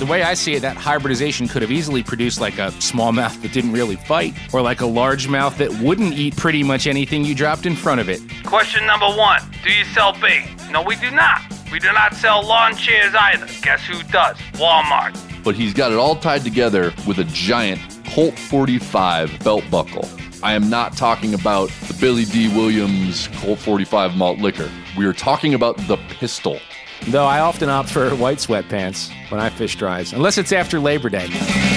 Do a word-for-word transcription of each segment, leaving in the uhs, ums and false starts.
the way I see it, that hybridization could have easily produced like a smallmouth that didn't really fight, or like a largemouth that wouldn't eat pretty much anything you dropped in front of it. Question number one, do you sell bait? No, we do not. We do not sell lawn chairs either. Guess who does? Walmart. But he's got it all tied together with a giant Colt forty-five belt buckle. I am not talking about the Billy D. Williams Colt forty-five malt liquor. We are talking about the pistol. Though I often opt for white sweatpants when I fish dries, unless it's after Labor Day.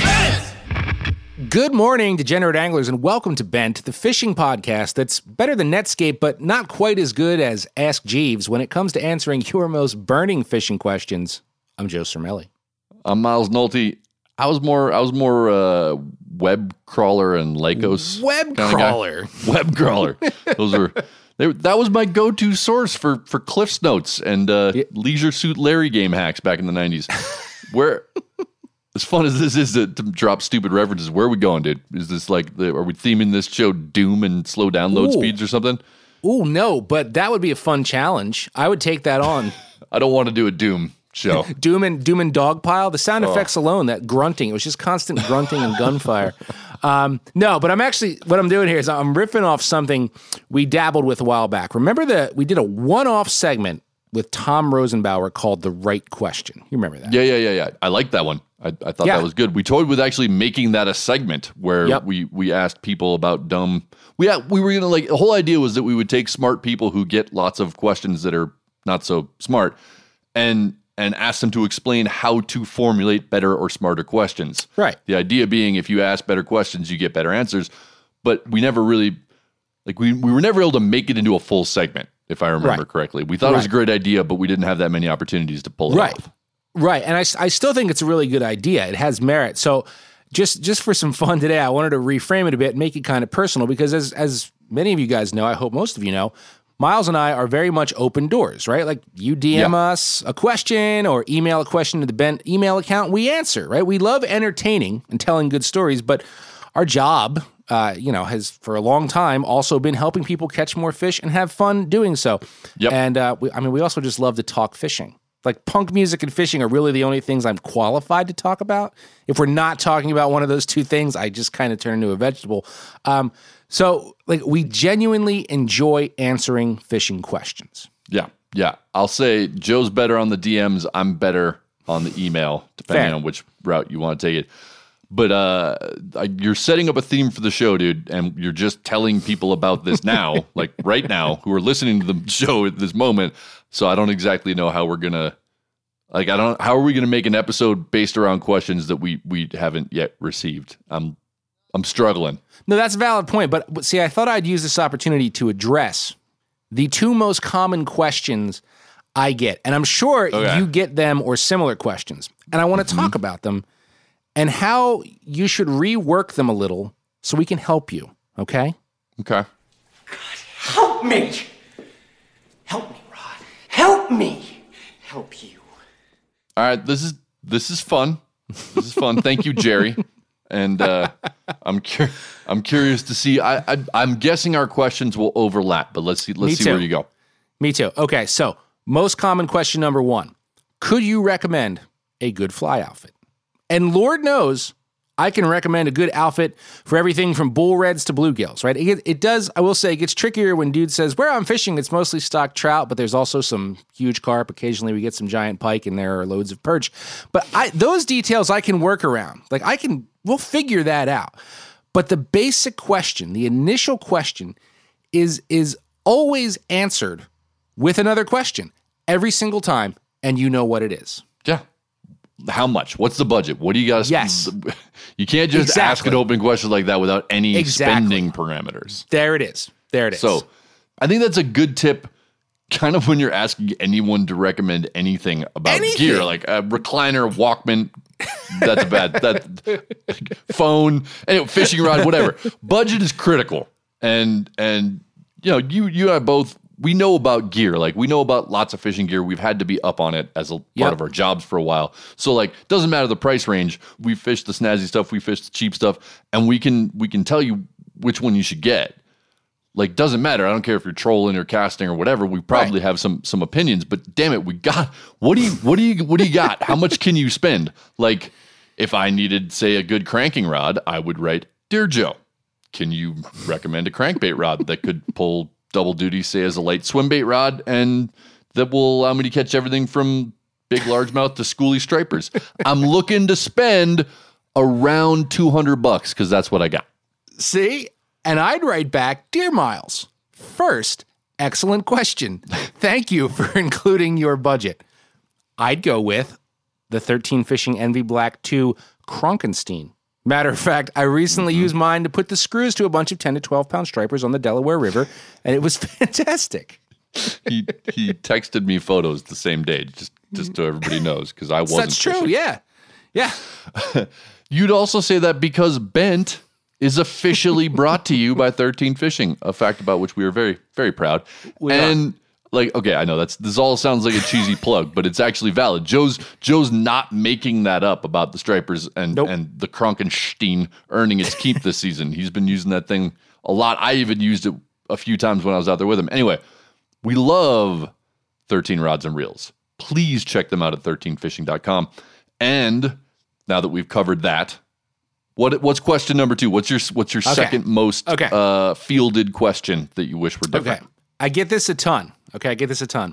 Good morning, degenerate anglers, and welcome to Bent, the fishing podcast that's better than Netscape, but not quite as good as Ask Jeeves when it comes to answering your most burning fishing questions. I'm Joe Cermelli. I'm Miles Nolte. I was more, I was more uh, web crawler and Lycos. Web crawler. Web crawler. Those were. They, that was my go-to source for, for Cliff's Notes and uh, yeah. Leisure Suit Larry game hacks back in the nineties. Where, as fun as this is to, to drop stupid references, where are we going, dude? Is this like, the, are we theming this show Doom and slow download Ooh. speeds or something? Ooh, no, but that would be a fun challenge. I would take that on. I don't want to do a Doom show. Doom and Doom and Dogpile. The sound oh. effects alone, that grunting, it was just constant grunting and gunfire. Um, no, but I'm actually, what I'm doing here is I'm riffing off something we dabbled with a while back. Remember that we did a one-off segment with Tom Rosenbauer called The Right Question. You remember that? Yeah, yeah, yeah, yeah. I like that one. I, I thought yeah. that was good. We toyed with actually making that a segment where yep. we, we asked people about dumb, we, we were going to like, the whole idea was that we would take smart people who get lots of questions that are not so smart and and ask them to explain how to formulate better or smarter questions. Right. The idea being if you ask better questions, you get better answers. But we never really, like we, we were never able to make it into a full segment, if I remember right. correctly. We thought right. it was a great idea, but we didn't have that many opportunities to pull it right. off. Right. And I, I still think it's a really good idea. It has merit. So just just for some fun today, I wanted to reframe it a bit and make it kind of personal because as as many of you guys know, I hope most of you know, Miles and I are very much open doors, right? Like you D M yeah. us a question or email a question to the Bent email account, we answer, right? We love entertaining and telling good stories, but our job, uh, you know, has for a long time also been helping people catch more fish and have fun doing so. Yep. And uh, we, I mean, we also just love to talk fishing. Like punk music and fishing are really the only things I'm qualified to talk about. If we're not talking about one of those two things, I just kind of turn into a vegetable. Um, So, like, we genuinely enjoy answering fishing questions. Yeah, yeah. I'll say Joe's better on the D Ms. I'm better on the email, depending Fair. on which route you want to take it. But uh, you're setting up a theme for the show, dude, and you're just telling people about this now, like right now, who are listening to the show at this moment. So I don't exactly know how we're gonna, like, I don't. How are we gonna make an episode based around questions that we we haven't yet received? I'm I'm struggling. No, that's a valid point. But, but see, I thought I'd use this opportunity to address the two most common questions I get. And I'm sure okay. you get them or similar questions. And I want to mm-hmm. talk about them and how you should rework them a little so we can help you. Okay? Okay. God, help me. Help me, Rod. Help me. Help you. All right. This is, this is fun. This is fun. Thank you, Jerry. And uh, I'm cur- I'm curious to see. I, I I'm guessing our questions will overlap, but let's see. Let's Me see too. where you go. Me too. Okay, so most common question number one: could you recommend a good fly outfit? And Lord knows, I can recommend a good outfit for everything from bull reds to bluegills. Right? It, it does. I will say, it gets trickier when dude says, "Where I'm fishing, it's mostly stock trout, but there's also some huge carp. Occasionally, we get some giant pike, and there are loads of perch." But I, those details I can work around. Like I can. We'll figure that out. But the basic question, the initial question, is, is always answered with another question every single time, and you know what it is. Yeah. How much? What's the budget? What do you guys? Yes. You can't just exactly. ask an open question like that without any exactly. spending parameters. There it is. There it is. So I think that's a good tip kind of when you're asking anyone to recommend anything about anything. gear, like a recliner, Walkman, that's a bad, that phone, anyway, fishing rod, whatever. Budget is critical. And, and, you know, you, you and I both, we know about gear. Like we know about lots of fishing gear. We've had to be up on it as a part yep. of our jobs for a while. So like, doesn't matter the price range. We fish the snazzy stuff. We fish the cheap stuff, and we can, we can tell you which one you should get. like, doesn't matter. I don't care if you're trolling or casting or whatever. We probably right. have some some opinions, but damn it, we got what do you what do you what do you got? How much can you spend? Like, if I needed, say, a good cranking rod, I would write, Dear Joe, can you recommend a crankbait rod that could pull double duty, say, as a light swim bait rod, and that will allow me to catch everything from big largemouth to schoolie stripers? I'm looking to spend around two hundred bucks because that's what I got. See? And I'd write back, Dear Miles, first, excellent question. Thank you for including your budget. I'd go with the thirteen Fishing Envy Black two Kronkenstein. Matter of fact, I recently mm-hmm. used mine to put the screws to a bunch of ten to twelve pound stripers on the Delaware River, and it was fantastic. he he texted me photos the same day, just, just so everybody knows, because I wasn't That's true, fishing. yeah. Yeah. You'd also say that because Bent is officially brought to you by thirteen Fishing, a fact about which we are very, very proud. We and are. like, okay, I know that's this all sounds like a cheesy plug, but it's actually valid. Joe's Joe's not making that up about the stripers and nope. and the Kronkenstein earning its keep this season. He's been using that thing a lot. I even used it a few times when I was out there with him. Anyway, we love thirteen Rods and Reels. Please check them out at thirteen fishing dot com. And now that we've covered that, What what's question number two? What's your what's your okay. second most okay. uh, fielded question that you wish were different? Okay, I get this a ton. Okay, I get this a ton.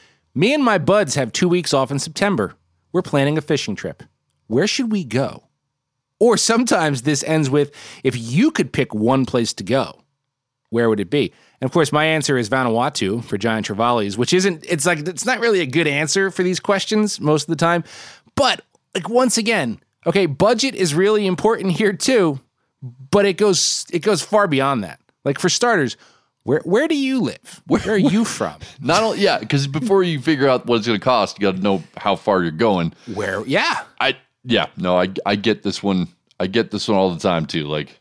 Me and my buds have two weeks off in September. We're planning a fishing trip. Where should we go? Or sometimes this ends with, if you could pick one place to go, where would it be? And of course, my answer is Vanuatu for giant trevallies, which isn't. It's like it's not really a good answer for these questions most of the time. But like once again. Okay, budget is really important here too, but it goes it goes far beyond that. Like for starters, where where do you live? Where, where are you from? Not only yeah, because before you figure out what it's going to cost, you got to know how far you're going. Where? Yeah, I yeah no, I I get this one. I get this one all the time too. Like,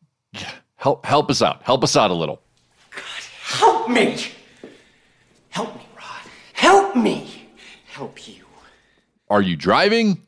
help help us out, help us out a little. God, help me, help me, Rod, help me, help you. Are you driving?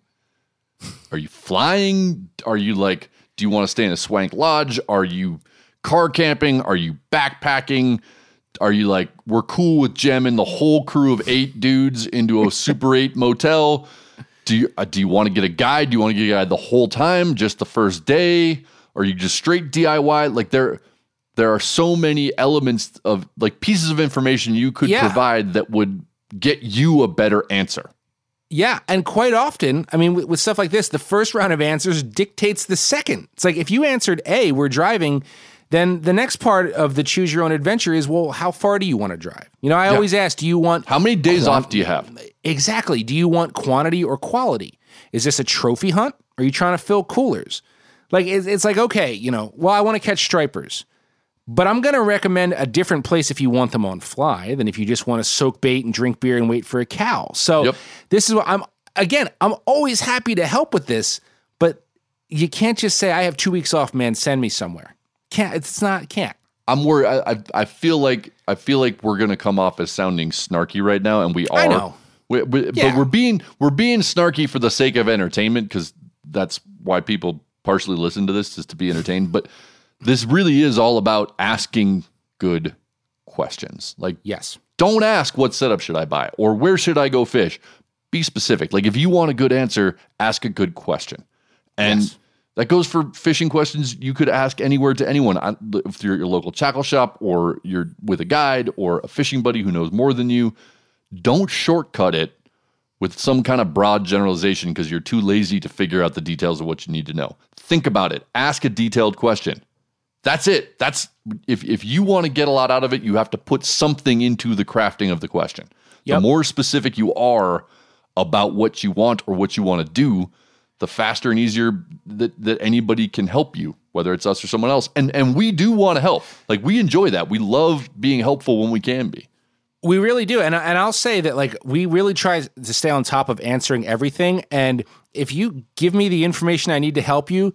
Are you flying? Are you like, do you want to stay in a swank lodge? Are you car camping? Are you backpacking? Are you like, we're cool with jamming the whole crew of eight dudes into a Super eight motel? Do you uh, do you want to get a guide? Do you want to get a guide the whole time, just the first day? Or are you just straight D I Y? Like there, there are so many elements of like pieces of information you could yeah. provide that would get you a better answer. Yeah, and quite often, I mean, with, with stuff like this, the first round of answers dictates the second. It's like if you answered A, we're driving, then the next part of the choose your own adventure is, well, how far do you want to drive? You know, I yeah. always ask, do you want... How many days quant- off do you have? Exactly. Do you want quantity or quality? Is this a trophy hunt? Are you trying to fill coolers? Like, it's, it's like, okay, you know, well, I want to catch stripers. But I'm going to recommend a different place if you want them on fly than if you just want to soak bait and drink beer and wait for a cow. So yep. this is what I'm, again, I'm always happy to help with this, but you can't just say, I have two weeks off, man, send me somewhere. Can't, it's not, can't. I'm worried. I, I, I feel like, I feel like we're going to come off as sounding snarky right now. And we are, I know. We, we, yeah. But we're being, we're being snarky for the sake of entertainment, because that's why people partially listen to this, is to be entertained. But this really is all about asking good questions. Like, yes, don't ask what setup should I buy or where should I go fish. Be specific. Like if you want a good answer, ask a good question. And yes. that goes for fishing questions you could ask anywhere to anyone. If you're at your local tackle shop or you're with a guide or a fishing buddy who knows more than you, don't shortcut it with some kind of broad generalization because you're too lazy to figure out the details of what you need to know. Think about it. Ask a detailed question. That's it. That's if if you want to get a lot out of it, you have to put something into the crafting of the question. Yep. The more specific you are about what you want or what you want to do, the faster and easier that, that anybody can help you, whether it's us or someone else. And and we do want to help. Like we enjoy that. We love being helpful when we can be. We really do. And and I'll say that like we really try to stay on top of answering everything. And if you give me the information I need to help you,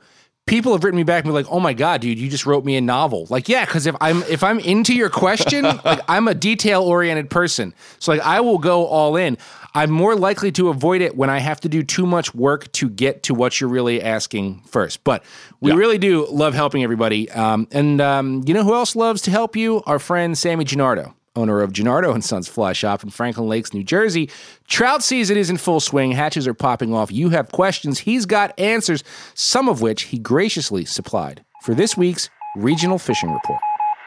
people have written me back and be like, "Oh my god, dude, you just wrote me a novel." Like, yeah, because if I'm if I'm into your question, like I'm a detail oriented person, so like I will go all in. I'm more likely to avoid it when I have to do too much work to get to what you're really asking first. But we yeah. really do love helping everybody. Um, and um, you know who else loves to help you? Our friend Sammy Gennardo, owner of Gennardo and Sons Fly Shop in Franklin Lakes, New Jersey. Trout season is in full swing. Hatches are popping off. You have questions. He's got answers, some of which he graciously supplied for this week's Regional Fishing Report.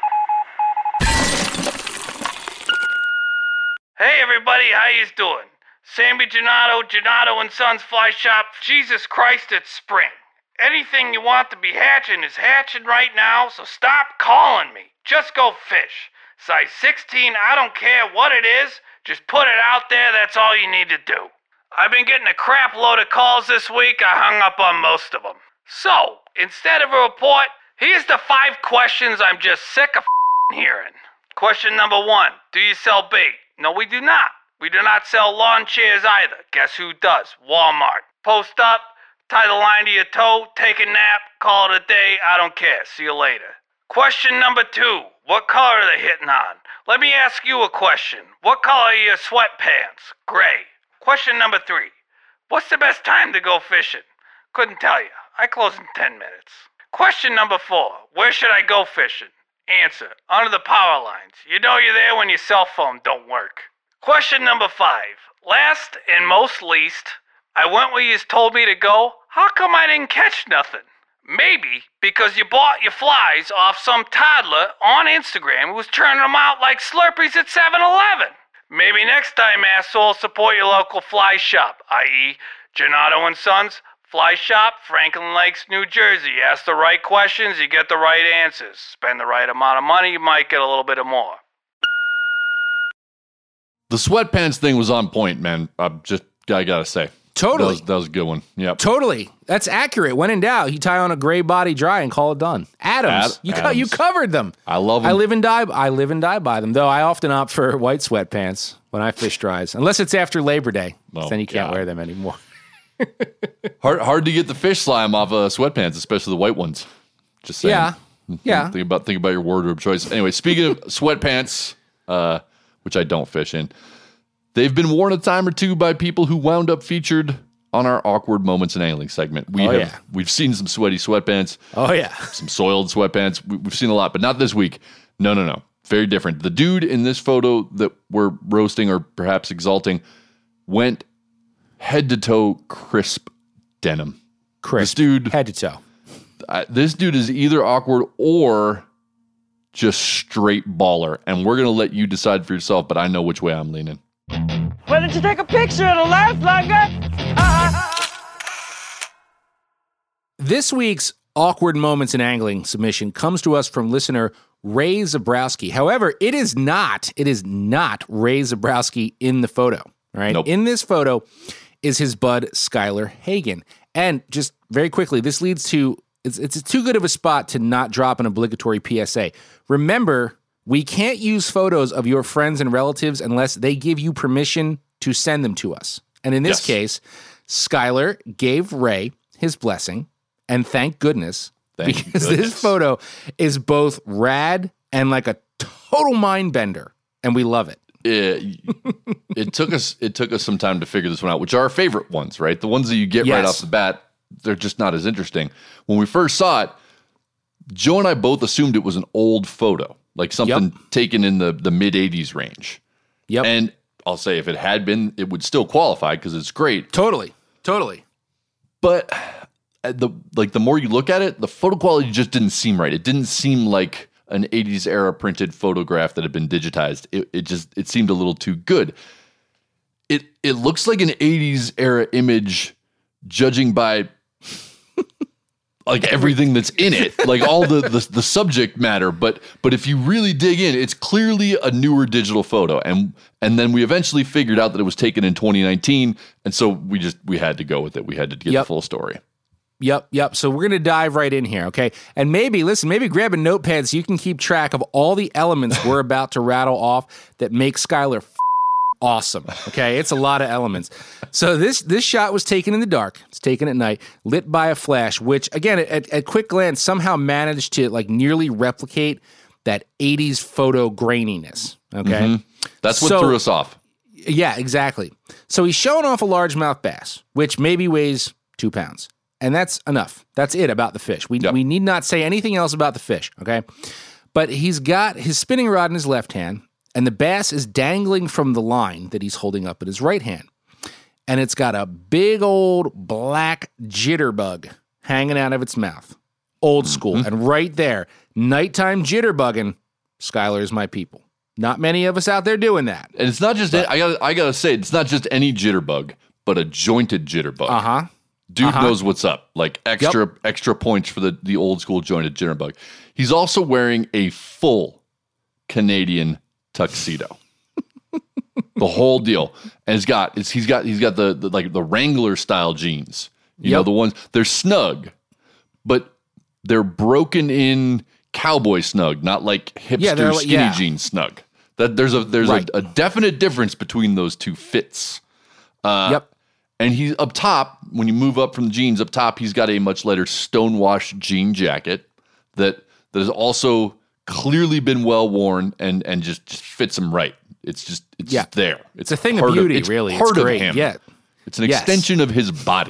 Hey, everybody. How you doing? Sammy Gennardo, Gennardo and Sons Fly Shop. Jesus Christ, it's spring. Anything you want to be hatching is hatching right now, so stop calling me. Just go fish. Size sixteen, I don't care what it is. Just put it out there, that's all you need to do. I've been getting a crap load of calls this week. I hung up on most of them. So, instead of a report, here's the five questions I'm just sick of hearing. Question number one, do you sell bait? No, we do not. We do not sell lawn chairs either. Guess who does? Walmart. Post up, tie the line to your toe, take a nap, call it a day, I don't care. See you later. Question number two, what color are they hitting on? Let me ask you a question. What color are your sweatpants? Gray. Question number three, what's the best time to go fishing? Couldn't tell you. I close in ten minutes. Question number four, where should I go fishing? Answer, under the power lines. You know you're there when your cell phone don't work. Question number five. Last and most least, I went where you told me to go. How come I didn't catch nothing? Maybe because you bought your flies off some toddler on Instagram who was turning them out like Slurpees at seven eleven. Maybe next time, asshole, support your local fly shop, that is. Gennardo and Sons, Fly Shop, Franklin Lakes, New Jersey. You ask the right questions, you get the right answers. Spend the right amount of money, you might get a little bit of more. The sweatpants thing was on point, man. I just, I gotta say. Totally. That was, that was a good one. Yep. Totally. That's accurate. When in doubt, you tie on a gray body dry and call it done. Adams. Ad- you co- Adams. you covered them. I love them. I live and die I live and die by them, though I often opt for white sweatpants when I fish dries, unless it's after Labor Day. Oh, then you can't God. wear them anymore. hard hard to get the fish slime off of sweatpants, especially the white ones. Just saying. Yeah. Yeah. Think about think about your wardrobe choice. Anyway, speaking of sweatpants, uh, which I don't fish in, they've been worn a time or two by people who wound up featured on our awkward moments in angling segment. We Oh, have yeah. we've seen some sweaty sweatpants, Oh, yeah. some soiled sweatpants. We, we've seen a lot, but not this week. No, no, no. Very different. The dude in this photo that we're roasting or perhaps exalting went head to toe crisp denim. Chris, This dude, head to toe. I, this dude is either awkward or just straight baller, and we're gonna let you decide for yourself. But I know which way I'm leaning. Why didn't you take a picture? It'll last longer. This week's awkward moments in angling submission comes to us from listener Ray Zabrowski. However, it is not, it is not Ray Zabrowski in the photo. All right. Nope. In this photo is his bud Skylar Hagen. And just very quickly, this leads to it's it's too good of a spot to not drop an obligatory P S A. Remember, we can't use photos of your friends and relatives unless they give you permission to send them to us. And in this Yes. case, Skylar gave Ray his blessing, and thank goodness, Thank because goodness. this photo is both rad and like a total mind bender, and we love it. It, it took us it took us some time to figure this one out, which are our favorite ones, right? The ones that you get right Yes. off the bat, they're just not as interesting. When we first saw it, Joe and I both assumed it was an old photo, like something Yep. taken in the, the mid eighties range. Yep. And I'll say if it had been, it would still qualify because it's great. Totally. Totally. But uh, the like the more you look at it, the photo quality just didn't seem right. It didn't seem like an eighties era printed photograph that had been digitized. It, it just it seemed a little too good. It it looks like an eighties era image, judging by like everything that's in it, like all the, the the subject matter. But but if you really dig in, it's clearly a newer digital photo. And and then we eventually figured out that it was taken in twenty nineteen, and so we just we had to go with it. We had to get Yep. the full story. Yep, yep. So we're going to dive right in here, okay? And maybe, listen, maybe grab a notepad so you can keep track of all the elements we're about to rattle off that make Skylar f- awesome. Okay, it's a lot of elements. So this this shot was taken in the dark. It's taken at night, lit by a flash, which again, at, at quick glance, somehow managed to like nearly replicate that eighties photo graininess. Okay, Mm-hmm. That's what So- threw us off. Yeah, exactly. So he's showing off a largemouth bass, which maybe weighs two pounds. And that's enough. That's it about the fish. We, Yep. we need not say anything else about the fish, okay? But he's got his spinning rod in his left hand, and the bass is dangling from the line that he's holding up in his right hand. And it's got a big old black jitterbug hanging out of its mouth. Old school. Mm-hmm. And right there, nighttime jitterbugging, Skylar is my people. Not many of us out there doing that. And it's not just, I got I gotta say, it's not just any jitterbug, but a jointed jitterbug. Uh-huh. Dude Uh-huh. knows what's up. Like extra Yep. extra points for the, the old school jointed jitterbug. He's also wearing a full Canadian tuxedo. The whole deal. And he's got it's, he's got he's got the, the like the Wrangler style jeans. You know, Yep. the ones they're snug, but they're broken in cowboy snug, not like hipster Yeah, they're like- skinny yeah. jeans snug. That there's a there's Right. a, a definite difference between those two fits. Uh, Yep. And he's up top, when you move up from the jeans up top, he's got a much lighter stonewashed jean jacket that that has also clearly been well worn and and just, just fits him right. It's just it's Yeah. just there. It's a thing of part beauty, it's really. It's Part great. of him. Yeah. It's an Yes. extension of his body.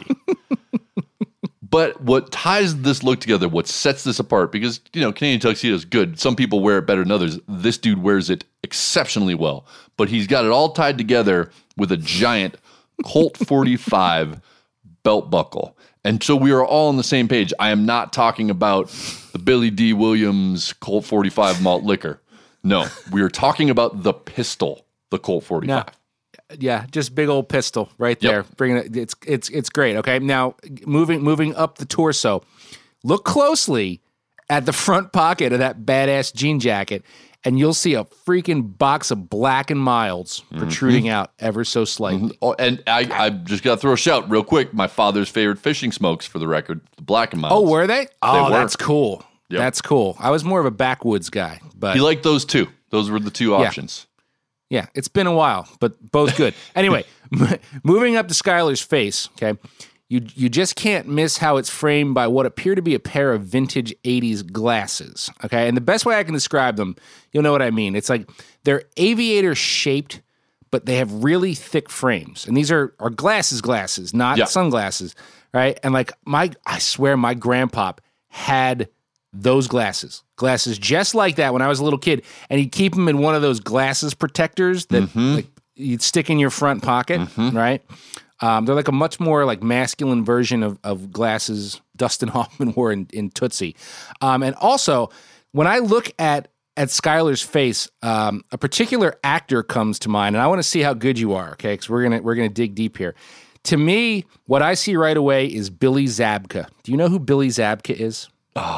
But what ties this look together, what sets this apart, because, you know, Canadian tuxedo is good. Some people wear it better than others. This dude wears it exceptionally well. But he's got it all tied together with a giant Colt forty-five belt buckle. And so we are all on the same page. I am not talking about the Billy D. Williams Colt forty-five malt liquor. No, we are talking about the pistol, the Colt forty-five. No. Yeah, just big old pistol right there. Yep. Bringing it, it's it's it's great. Okay, now moving moving up the torso, look closely at the front pocket of that badass jean jacket, and you'll see a freaking box of Black and Milds protruding Mm-hmm. out ever so slightly. Oh, and I, I just got to throw a shout real quick. My father's favorite fishing smokes, for the record, the Black and Milds. Oh, were they? Oh, were. that's cool. Yep. That's cool. I was more of a backwoods guy, but He liked those two. Those were the two options. yeah, it's been a while, but both good. Anyway, m- moving up to Skylar's face, okay, you you just can't miss how it's framed by what appear to be a pair of vintage eighties glasses, okay? And the best way I can describe them, you'll know what I mean. It's like they're aviator shaped, but they have really thick frames. And these are, are glasses glasses, not Yeah. sunglasses, right? And like my, I swear my grandpa had those glasses, glasses just like that when I was a little kid, and he'd keep them in one of those glasses protectors that Mm-hmm. like you'd stick in your front pocket, right? Um, they're like a much more like masculine version of, of glasses Dustin Hoffman wore in, in Tootsie. Um, and also, when I look at at Skylar's face, um, a particular actor comes to mind, and I want to see how good you are, okay? Because we're gonna we're gonna dig deep here. To me, what I see right away is Billy Zabka. Do you know who Billy Zabka is?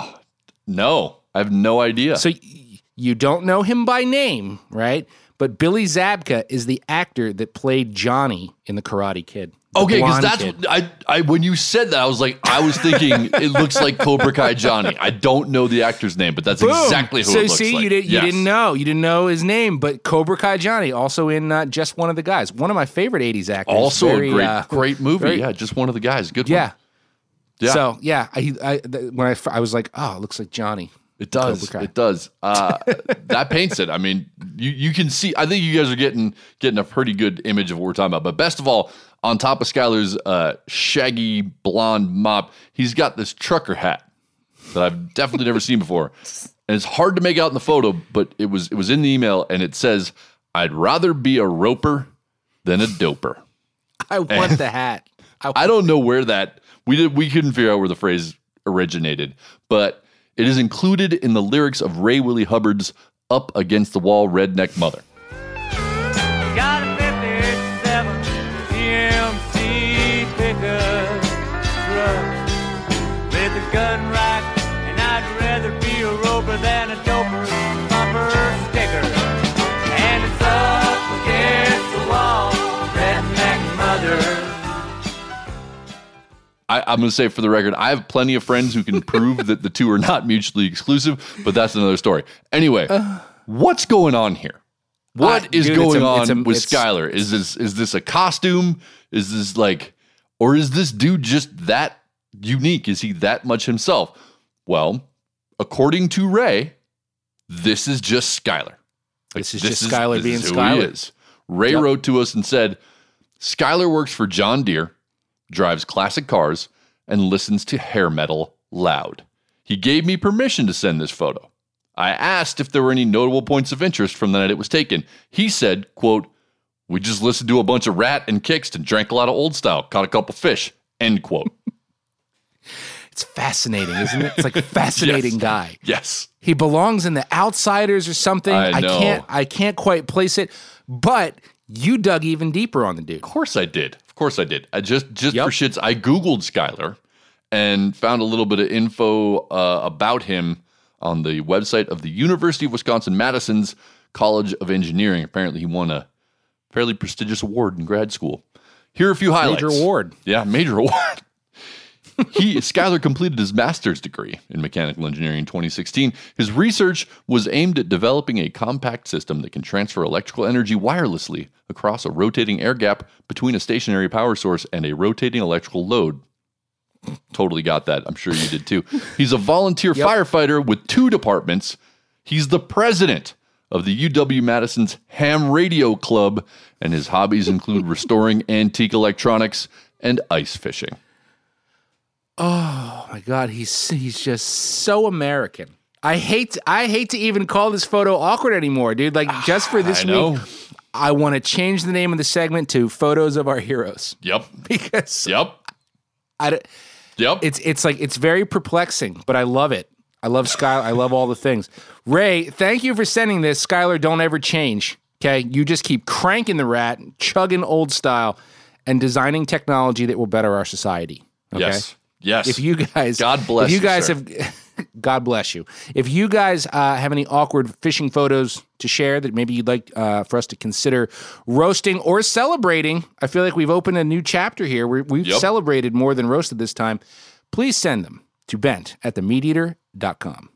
No, I have no idea. So y- you don't know him by name, right? But Billy Zabka is the actor that played Johnny in The Karate Kid. The okay, because blonde that's kid. I, I. When you said that, I was like, I was thinking it looks like Cobra Kai Johnny. I don't know the actor's name, but that's Boom. exactly who so it looks see, like. you, did, you Yes. didn't know. You didn't know his name, but Cobra Kai Johnny, also in uh, Just One of the Guys. One of my favorite eighties actors. Also Very, a great, uh, great movie. very- yeah, just one of the guys. Good Yeah. one. Yeah. So, yeah, I, I, th- when I, f- I was like, oh, it looks like Johnny. It does. Cobra Kai. It does. Uh, that paints it. I mean, you, you can see. I think you guys are getting getting a pretty good image of what we're talking about. But best of all, on top of Skylar's uh, shaggy blonde mop, he's got this trucker hat that I've definitely never seen before, and it's hard to make out in the photo. But it was it was in the email, and it says, "I'd rather be a roper than a doper." I want the hat. I, I don't know where that we did. We couldn't figure out where the phrase originated, but it is included in the lyrics of Ray Willie Hubbard's "Up Against the Wall, Redneck Mother." Got a fifty-seven G M C pickup truck with a gun rack, and I'd rather be a roper than a doper bumper sticker. And it's up against the wall, redneck mother. I, I'm going to say for the record, I have plenty of friends who can prove that the two are not mutually exclusive, but that's another story. Anyway, what's going on here? What Uh, is dude, going it's a- on it's a- with it's- Skylar? Is this is this a costume? Is this like, or is this dude just that unique? Is he that much himself? Well, according to Ray, this is just Skylar. Like, This is just Skylar this being is who Skylar. he is. Ray Yep. wrote to us and said, Skylar works for John Deere, drives classic cars, and listens to hair metal loud. He gave me permission to send this photo. I asked if there were any notable points of interest from the night it was taken. He said, quote, we just listened to a bunch of Rat and Kixt and drank a lot of Old Style, caught a couple fish, end quote. It's fascinating, isn't it? It's like a fascinating Yes. guy. Yes. He belongs in the Outsiders or something. I know. can't I can't quite place it, but you dug even deeper on the dude. Of course I did. Of course I did. I just just Yep. for shits, I Googled Skylar and found a little bit of info uh, about him on the website of the University of Wisconsin-Madison's College of Engineering. Apparently he won a fairly prestigious award in grad school. Here are a few highlights. Major award. Yeah, major award. he Skylar completed his master's degree in mechanical engineering in twenty sixteen. His research was aimed at developing a compact system that can transfer electrical energy wirelessly across a rotating air gap between a stationary power source and a rotating electrical load. Totally got that. I'm sure you did too. He's a volunteer Yep. firefighter with two departments. He's the president of the U W-Madison's Ham Radio Club, and his hobbies include restoring antique electronics and ice fishing. Oh my God, he's he's just so American. I hate I hate to even call this photo awkward anymore, dude. Like just for this I know. week, I want to change the name of the segment to Photos of Our Heroes Yep. because Yep. I don't- Yep. it's it's like it's very perplexing, but I love it. I love Skylar. I love all the things. Ray, thank you for sending this. Skylar, don't ever change. Okay, you just keep cranking the rat, chugging old style, and designing technology that will better our society. Okay? Yes. Yes. If you guys, God bless if you you, guys sir. have, God bless you. If you guys uh, have any awkward fishing photos to share that maybe you'd like uh, for us to consider roasting or celebrating, I feel like we've opened a new chapter here. We're, we've Yep. celebrated more than roasted this time. Please send them to bent at the meat eater dot com.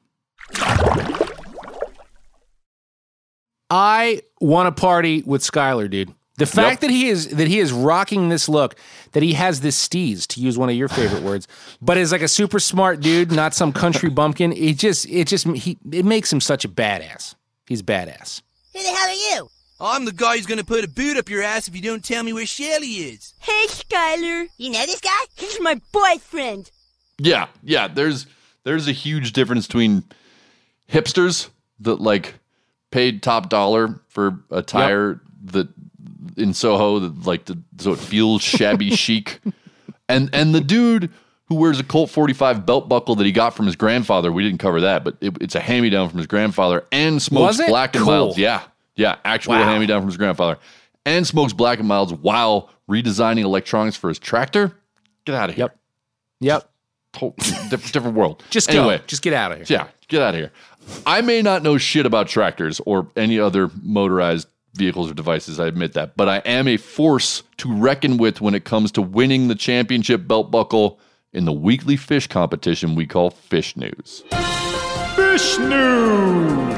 I want to party with Skylar, dude. The fact Yep. that he is that he is rocking this look, that he has this steez, to use one of your favorite words, but is like a super smart dude, not some country bumpkin. It just it just he it makes him such a badass. He's badass. Who the hell are you? I'm the guy who's gonna put a boot up your ass if you don't tell me where Shelly is. Hey, Skylar. You know this guy? He's my boyfriend. Yeah, yeah. There's there's a huge difference between hipsters that like paid top dollar for a tire that in Soho that like the, so it feels shabby chic, and and the dude who wears a Colt forty-five belt buckle that he got from his grandfather. We didn't cover that, but it, it's a hand me down from his grandfather and smokes Was it? black and Cool. milds. Yeah, yeah. Actual Wow. hand me down from his grandfather and smokes black and milds while redesigning electronics for his tractor. Get out of here. Yep. Yep. To- diff- different world. Just anyway, go. Just get out of here. yeah, get out of here. I may not know shit about tractors or any other motorized vehicles or devices, I admit that, but I am a force to reckon with when it comes to winning the championship belt buckle in the weekly fish competition we call Fish News. Fish News!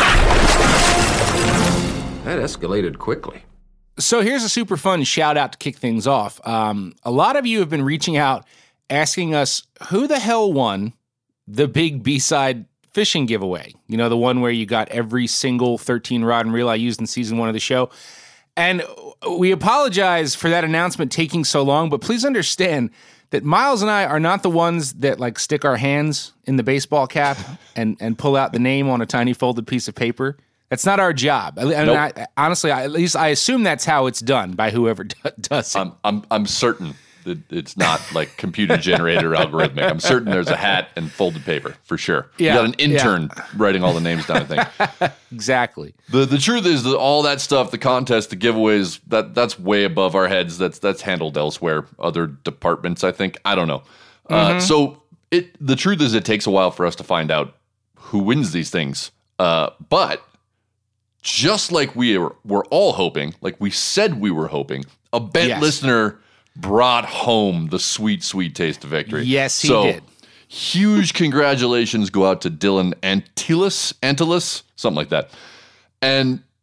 That escalated quickly. So here's a super fun shout out to kick things off. Um, a lot of you have been reaching out asking us who the hell won the big B-side fishing giveaway. You know, the one where you got every single thirteen rod and reel I used in season one of the show. And we apologize for that announcement taking so long, but please understand that Miles and I are not the ones that like stick our hands in the baseball cap and, and pull out the name on a tiny folded piece of paper. That's not our job. I, I mean, Nope. I, honestly, I, at least I assume that's how it's done by whoever d- does it. I'm I'm I'm certain that it's not like computer generated or algorithmic. I'm certain there's a hat and folded paper for sure. Yeah, You got an intern writing all the names down, I think. Exactly. The the truth is that all that stuff, the contest, the giveaways, that that's way above our heads. That's that's handled elsewhere, other departments, I think. I don't know. Uh, so it the truth is it takes a while for us to find out who wins these things. Uh, but just like we were, we're all hoping, like we said we were hoping, a bent Yes. listener brought home the sweet, sweet taste of victory. Yes, he so, did. Huge congratulations go out to Dylan Antilis, Antilis, something like that. And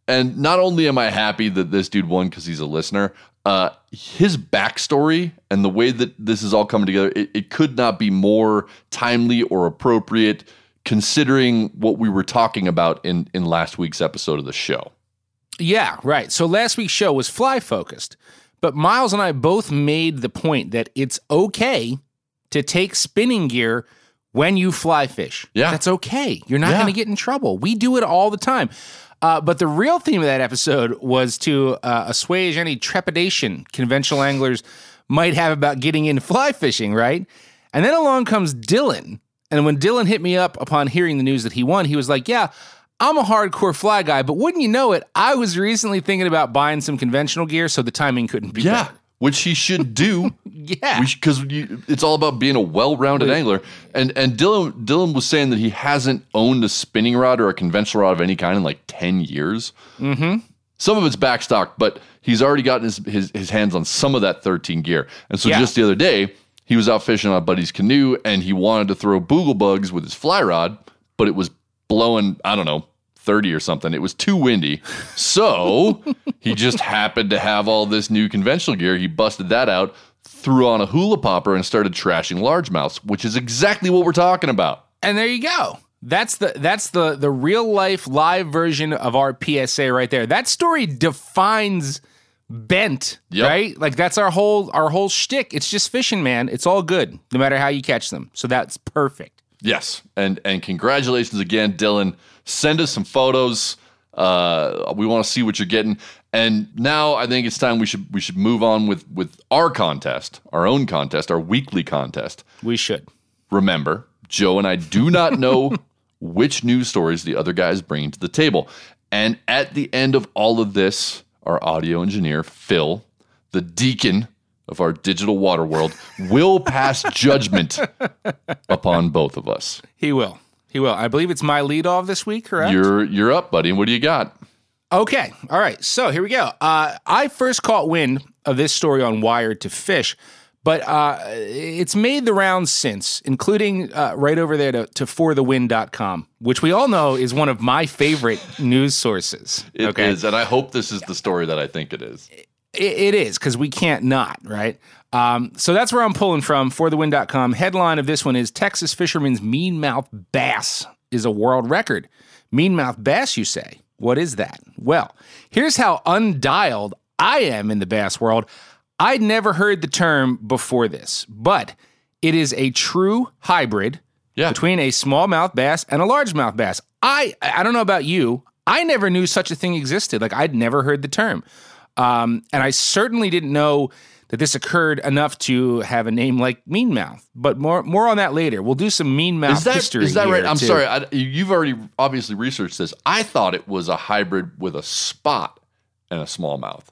And not only am I happy that this dude won because he's a listener, uh, his backstory and the way that this is all coming together, it, it could not be more timely or appropriate considering what we were talking about in, in last week's episode of the show. Yeah, right. So last week's show was fly focused, but Miles and I both made the point that it's okay to take spinning gear when you fly fish. Yeah. That's okay. You're not Yeah. going to get in trouble. We do it all the time. Uh, but the real theme of that episode was to uh, assuage any trepidation conventional anglers might have about getting into fly fishing, right? And then along comes Dylan. And when Dylan hit me up upon hearing the news that he won, he was like, yeah, I'm a hardcore fly guy, but wouldn't you know it, I was recently thinking about buying some conventional gear, so the timing couldn't be Yeah, better. which he should do. Yeah. Because it's all about being a well-rounded angler. And and Dylan Dylan was saying that he hasn't owned a spinning rod or a conventional rod of any kind in like ten years. Mm-hmm. Some of it's backstock, but he's already gotten his, his, his hands on some of that thirteen gear. And so Yeah. just the other day, he was out fishing on a buddy's canoe, and he wanted to throw boogle bugs with his fly rod, but it was blowing, I don't know, thirty or something. It was too windy. So he just happened to have all this new conventional gear. He busted that out, threw on a hula popper, and started trashing largemouths, which is exactly what we're talking about. And there you go. That's the that's the the real life live version of our P S A right there. That story defines bent, Yep. right? Like that's our whole our whole shtick. It's just fishing, man. It's all good, no matter how you catch them. So that's perfect. Yes. And and congratulations again, Dylan. Send us some photos. Uh, we want to see what you're getting. And now I think it's time we should we should move on with, with our contest, our own contest, our weekly contest. We should. Remember, Joe and I do not know which news stories the other guys bring to the table. And at the end of all of this, our audio engineer, Phil, the deacon of our digital water world, will pass judgment upon both of us. He will. He will. I believe it's my lead off this week, correct? You're you're up, buddy. What do you got? Okay. All right. So here we go. Uh, I first caught wind of this story on Wired to Fish, but uh, it's made the rounds since, including uh, right over there to, to for the wind dot com, which we all know is one of my favorite news sources. It okay? is, and I hope this is the story that I think it is. It, it is, because we can't not, right? Um, so that's where I'm pulling from, for the wind dot com. Headline of this one is Texas fisherman's mean-mouthed bass is a world record. Mean-mouthed bass, you say? What is that? Well, here's how undialed I am in the bass world. I'd never heard the term before this, but it is a true hybrid Yeah. between a smallmouth bass and a largemouth bass. I I don't know about you. I never knew such a thing existed. Like, I'd never heard the term. Um, and I certainly didn't know that this occurred enough to have a name like mean-mouth. But more more on that later. We'll do some mean-mouth Is that, history is that here, right? I'm too. sorry. I, you've already obviously researched this. I thought it was a hybrid with a spot and a smallmouth.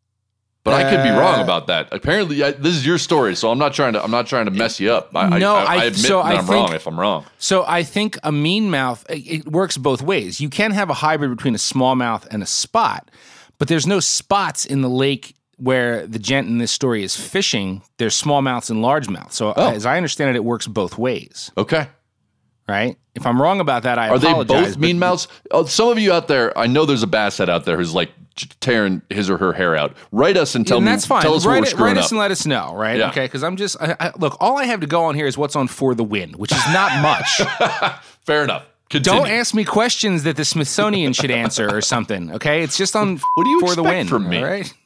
But I could be wrong about that. Apparently, I, this is your story, so I'm not trying to. I'm not trying to mess you up. I, No, I, I, I- admit so that I I'm think- wrong if I'm wrong. So I think a mean-mouth, it it works both ways. You can have a hybrid between a smallmouth and a spot, but there's no spots in the lake where the gent in this story is fishing. There's smallmouths and largemouths. So Oh. as I understand it, it works both ways, Okay. right? If I'm wrong about that, I Are they apologize. both but- mean mouths? Oh, some of you out there, I know there's a bass head out there who's like j- tearing his or her hair out. Write us and tell and me. that's fine. Tell us write where we're it, screwing write up. us and let us know, right? Yeah. Okay, because I'm just I, I, look. All I have to go on here is what's on For the Win, which is not much. Fair enough. Continue. Don't ask me questions that the Smithsonian should answer or something. Okay, it's just on What do you For the expect Win from me? All right.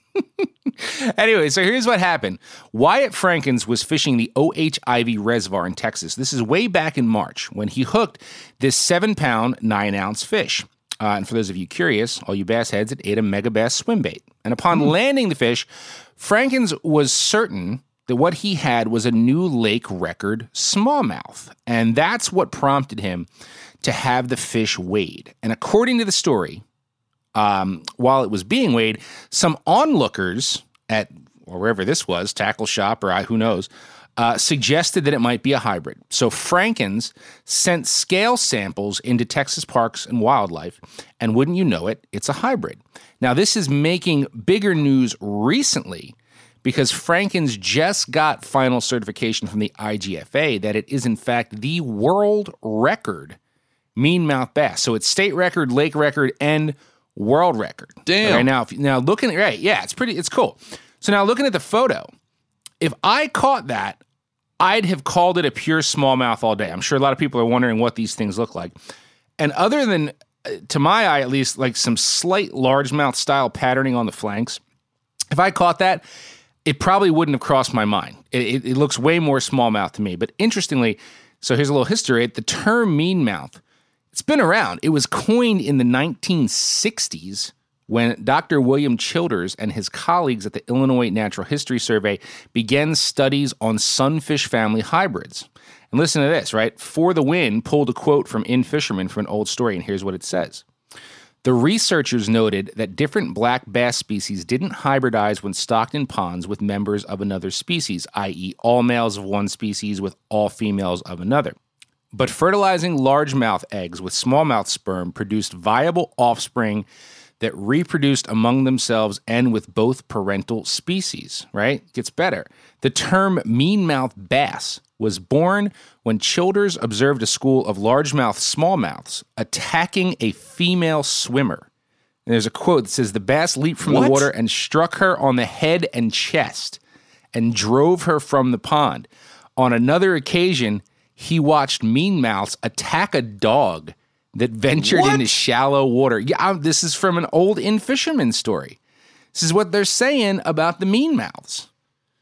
Anyway, so here's what happened. Wyatt Frankens was fishing the O H Ivy Reservoir in Texas. This is way back in March when he hooked this seven-pound, nine-ounce fish. Uh, and for those of you curious, all you bass heads, it ate a mega bass swim bait. And upon landing the fish, Frankens was certain that what he had was a new lake record smallmouth. And that's what prompted him to have the fish weighed. And according to the story, um, while it was being weighed, some onlookers at or wherever this was, tackle shop or I, who knows, uh, suggested that it might be a hybrid. So Frankens sent scale samples into Texas Parks and Wildlife, and wouldn't you know it, it's a hybrid. Now, this is making bigger news recently because Frankens just got final certification from the I G F A that it is, in fact, the world record mean-mouth bass. So it's state record, lake record, and world record. Damn. Right now, if, now looking at, right, yeah, it's pretty, it's cool. So now looking at the photo, if I caught that, I'd have called it a pure smallmouth all day. I'm sure a lot of people are wondering what these things look like. And other than, to my eye at least, like some slight largemouth style patterning on the flanks, if I caught that, it probably wouldn't have crossed my mind. It, it, it looks way more smallmouth to me. But interestingly, so here's a little history. The term meanmouth, it's been around. It was coined in the nineteen sixties when Doctor William Childers and his colleagues at the Illinois Natural History Survey began studies on sunfish family hybrids. And listen to this, right? For the Win pulled a quote from In Fisherman from an old story, and here's what it says. The researchers noted that different black bass species didn't hybridize when stocked in ponds with members of another species, that is all males of one species with all females of another. But fertilizing largemouth eggs with smallmouth sperm produced viable offspring that reproduced among themselves and with both parental species, right? Gets better. The term meanmouth bass was born when Childers observed a school of largemouth smallmouths attacking a female swimmer. And there's a quote that says, the bass leaped from What? the water and struck her on the head and chest and drove her from the pond. On another occasion, he watched meanmouths attack a dog that ventured What? into shallow water. Yeah, I'm- this is from an old In Fisherman story. This is what they're saying about the meanmouths.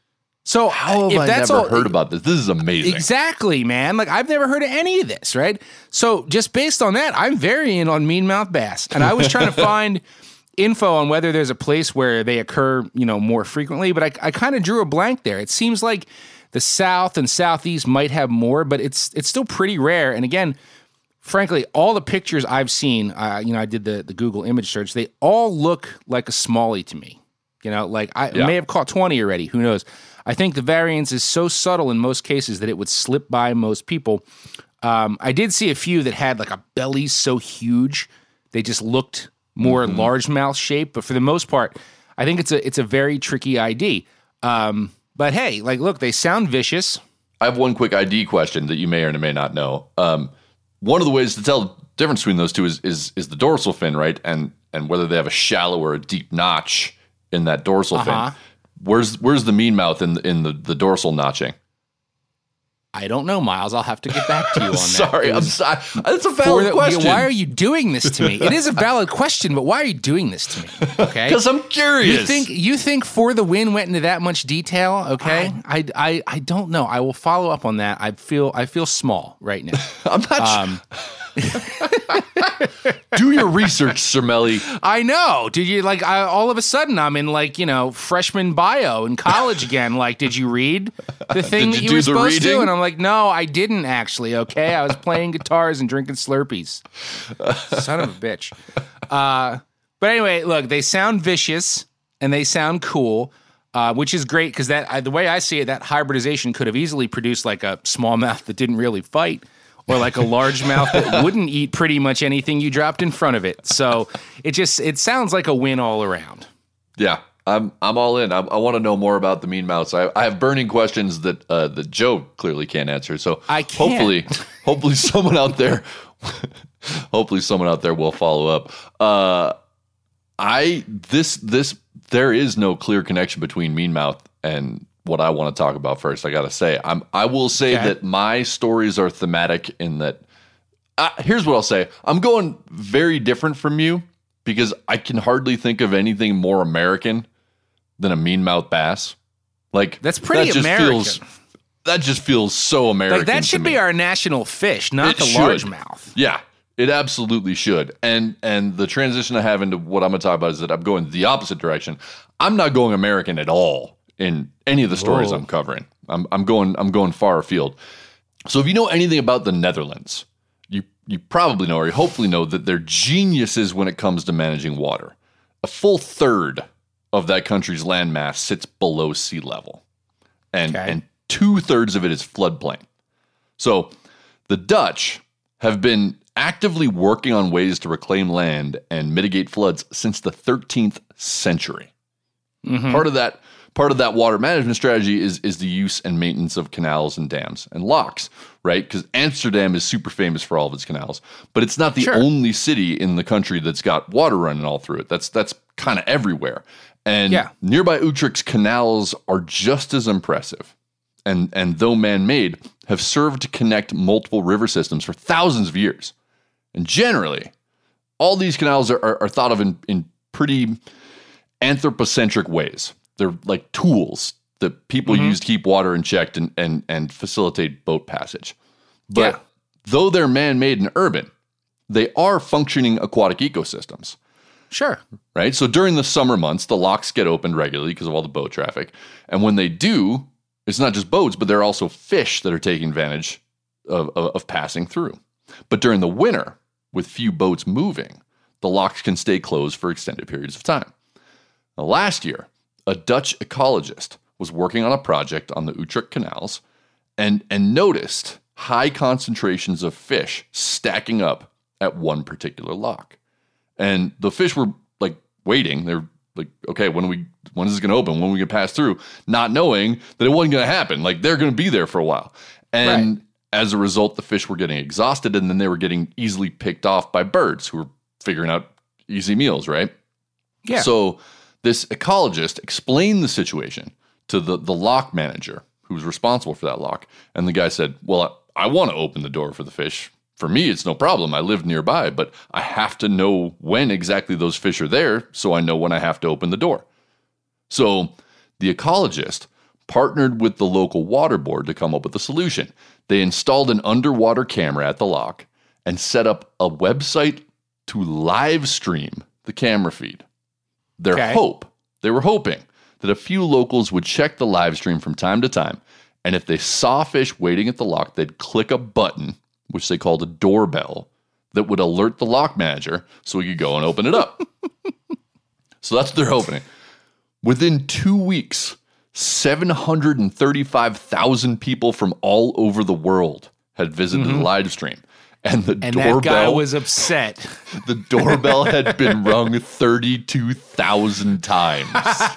So How have if I that's never all, heard about this? This is amazing. Exactly, man. Like, I've never heard of any of this, right? So just based on that, I'm very in on meanmouth bass. And I was trying to find info on whether there's a place where they occur, you know, more frequently, but I, I kind of drew a blank there. It seems like the South and Southeast might have more, but it's it's still pretty rare. And again, frankly, all the pictures I've seen, uh, you know, I did the, the Google image search, they all look like a smallie to me. You know, like I Yeah. may have caught twenty already. Who knows? I think the variance is so subtle in most cases that it would slip by most people. Um, I did see a few that had like a belly so huge they just looked more Mm-hmm. largemouth shape. But for the most part, I think it's a it's a very tricky I D. Um, but hey, like, look, they sound vicious. I have one quick I D question that you may or may not know. Um, one of the ways to tell the difference between those two is is is the dorsal fin, right? And and whether they have a shallow or a deep notch in that dorsal Uh-huh. fin. Where's where's the meanmouth in in the, the dorsal notching? I don't know, Miles. I'll have to get back to you on that. Sorry, It I'm was- sorry. That's a For valid the- question. Why are you doing this to me? It is a valid question, but why are you doing this to me? Okay, Because I'm curious. You think you think For the Win went into that much detail? Okay, I, I I don't know. I will follow up on that. I feel I feel small right now. I'm not. Um, Do your research, Sir Melly. I know. Did you like? I, all of a sudden, I'm in like you know freshman bio in college again. Like, did you read the thing Did that you you do were the supposed to? reading? And I'm like, no, I didn't actually. Okay, I was playing guitars and drinking Slurpees. Son of a bitch. Uh, but anyway, look, they sound vicious and they sound cool. Uh, which is great because that I, the way I see it, that hybridization could have easily produced like a smallmouth that didn't really fight, or like a largemouth that wouldn't eat pretty much anything you dropped in front of it. So it just it sounds like a win all around. Yeah, I'm I'm all in. I, I want to know more about the mean mouths. I, I have burning questions that uh, that Joe clearly can't answer. So I can't. hopefully, hopefully someone out there, hopefully someone out there will follow up. Uh, I this this there is no clear connection between mean mouth and what I want to talk about first. I got to say, I'm I will say Okay. that my stories are thematic in that. Uh, here's what I'll say. I'm going very different from you because I can hardly think of anything more American than a mean-mouthed bass. Like That's pretty that just American. Feels, that just feels so American. Like that to should me. be our national fish, not It the should. largemouth. Yeah, it absolutely should. And and the transition I have into what I'm going to talk about is that I'm going the opposite direction. I'm not going American at all in any of the stories Whoa. I'm covering. I'm I'm going I'm going far afield. So if you know anything about the Netherlands, you you probably know or you hopefully know that they're geniuses when it comes to managing water. A full third of that country's landmass sits below sea level. And Okay. and two thirds of it is floodplain. So the Dutch have been actively working on ways to reclaim land and mitigate floods since the thirteenth century. Mhm. Part of that part of that water management strategy is, is the use and maintenance of canals and dams and locks, right? Because Amsterdam is super famous for all of its canals, but it's not the Sure. only city in the country that's got water running all through it. That's that's kind of everywhere. And Yeah. nearby Utrecht's canals are just as impressive. And, and though man-made, have served to connect multiple river systems for thousands of years. And generally, all these canals are, are, are thought of in, in pretty anthropocentric ways. They're like tools that people Mm-hmm. use to keep water in check and, and, and facilitate boat passage. But Yeah. though they're man-made and urban, they are functioning aquatic ecosystems. Sure. Right? So during the summer months, the locks get opened regularly because of all the boat traffic. And when they do, it's not just boats, but there are also fish that are taking advantage of, of, of passing through. But during the winter, with few boats moving, the locks can stay closed for extended periods of time. Now, last year, a Dutch ecologist was working on a project on the Utrecht canals and, and noticed high concentrations of fish stacking up at one particular lock. And the fish were like waiting. They're like, okay, when are we, when is this going to open? When are we going to pass through? Not knowing that it wasn't going to happen. Like they're going to be there for a while. And Right. as a result, the fish were getting exhausted and then they were getting easily picked off by birds who were figuring out easy meals, right? Yeah. So this ecologist explained the situation to the, the lock manager who was responsible for that lock. And the guy said, well, I, I want to open the door for the fish. For me, it's no problem. I live nearby, but I have to know when exactly those fish are there so I know when I have to open the door. So the ecologist partnered with the local water board to come up with a solution. They installed an underwater camera at the lock and set up a website to live stream the camera feed. Their Okay. hope, they were hoping that a few locals would check the live stream from time to time, and if they saw fish waiting at the lock, they'd click a button, which they called a doorbell, that would alert the lock manager so he could go and open it up. So that's what they're hoping. Within two weeks, seven hundred thirty-five thousand people from all over the world had visited the live stream. And the and doorbell that guy was upset. the doorbell had been rung thirty-two thousand times.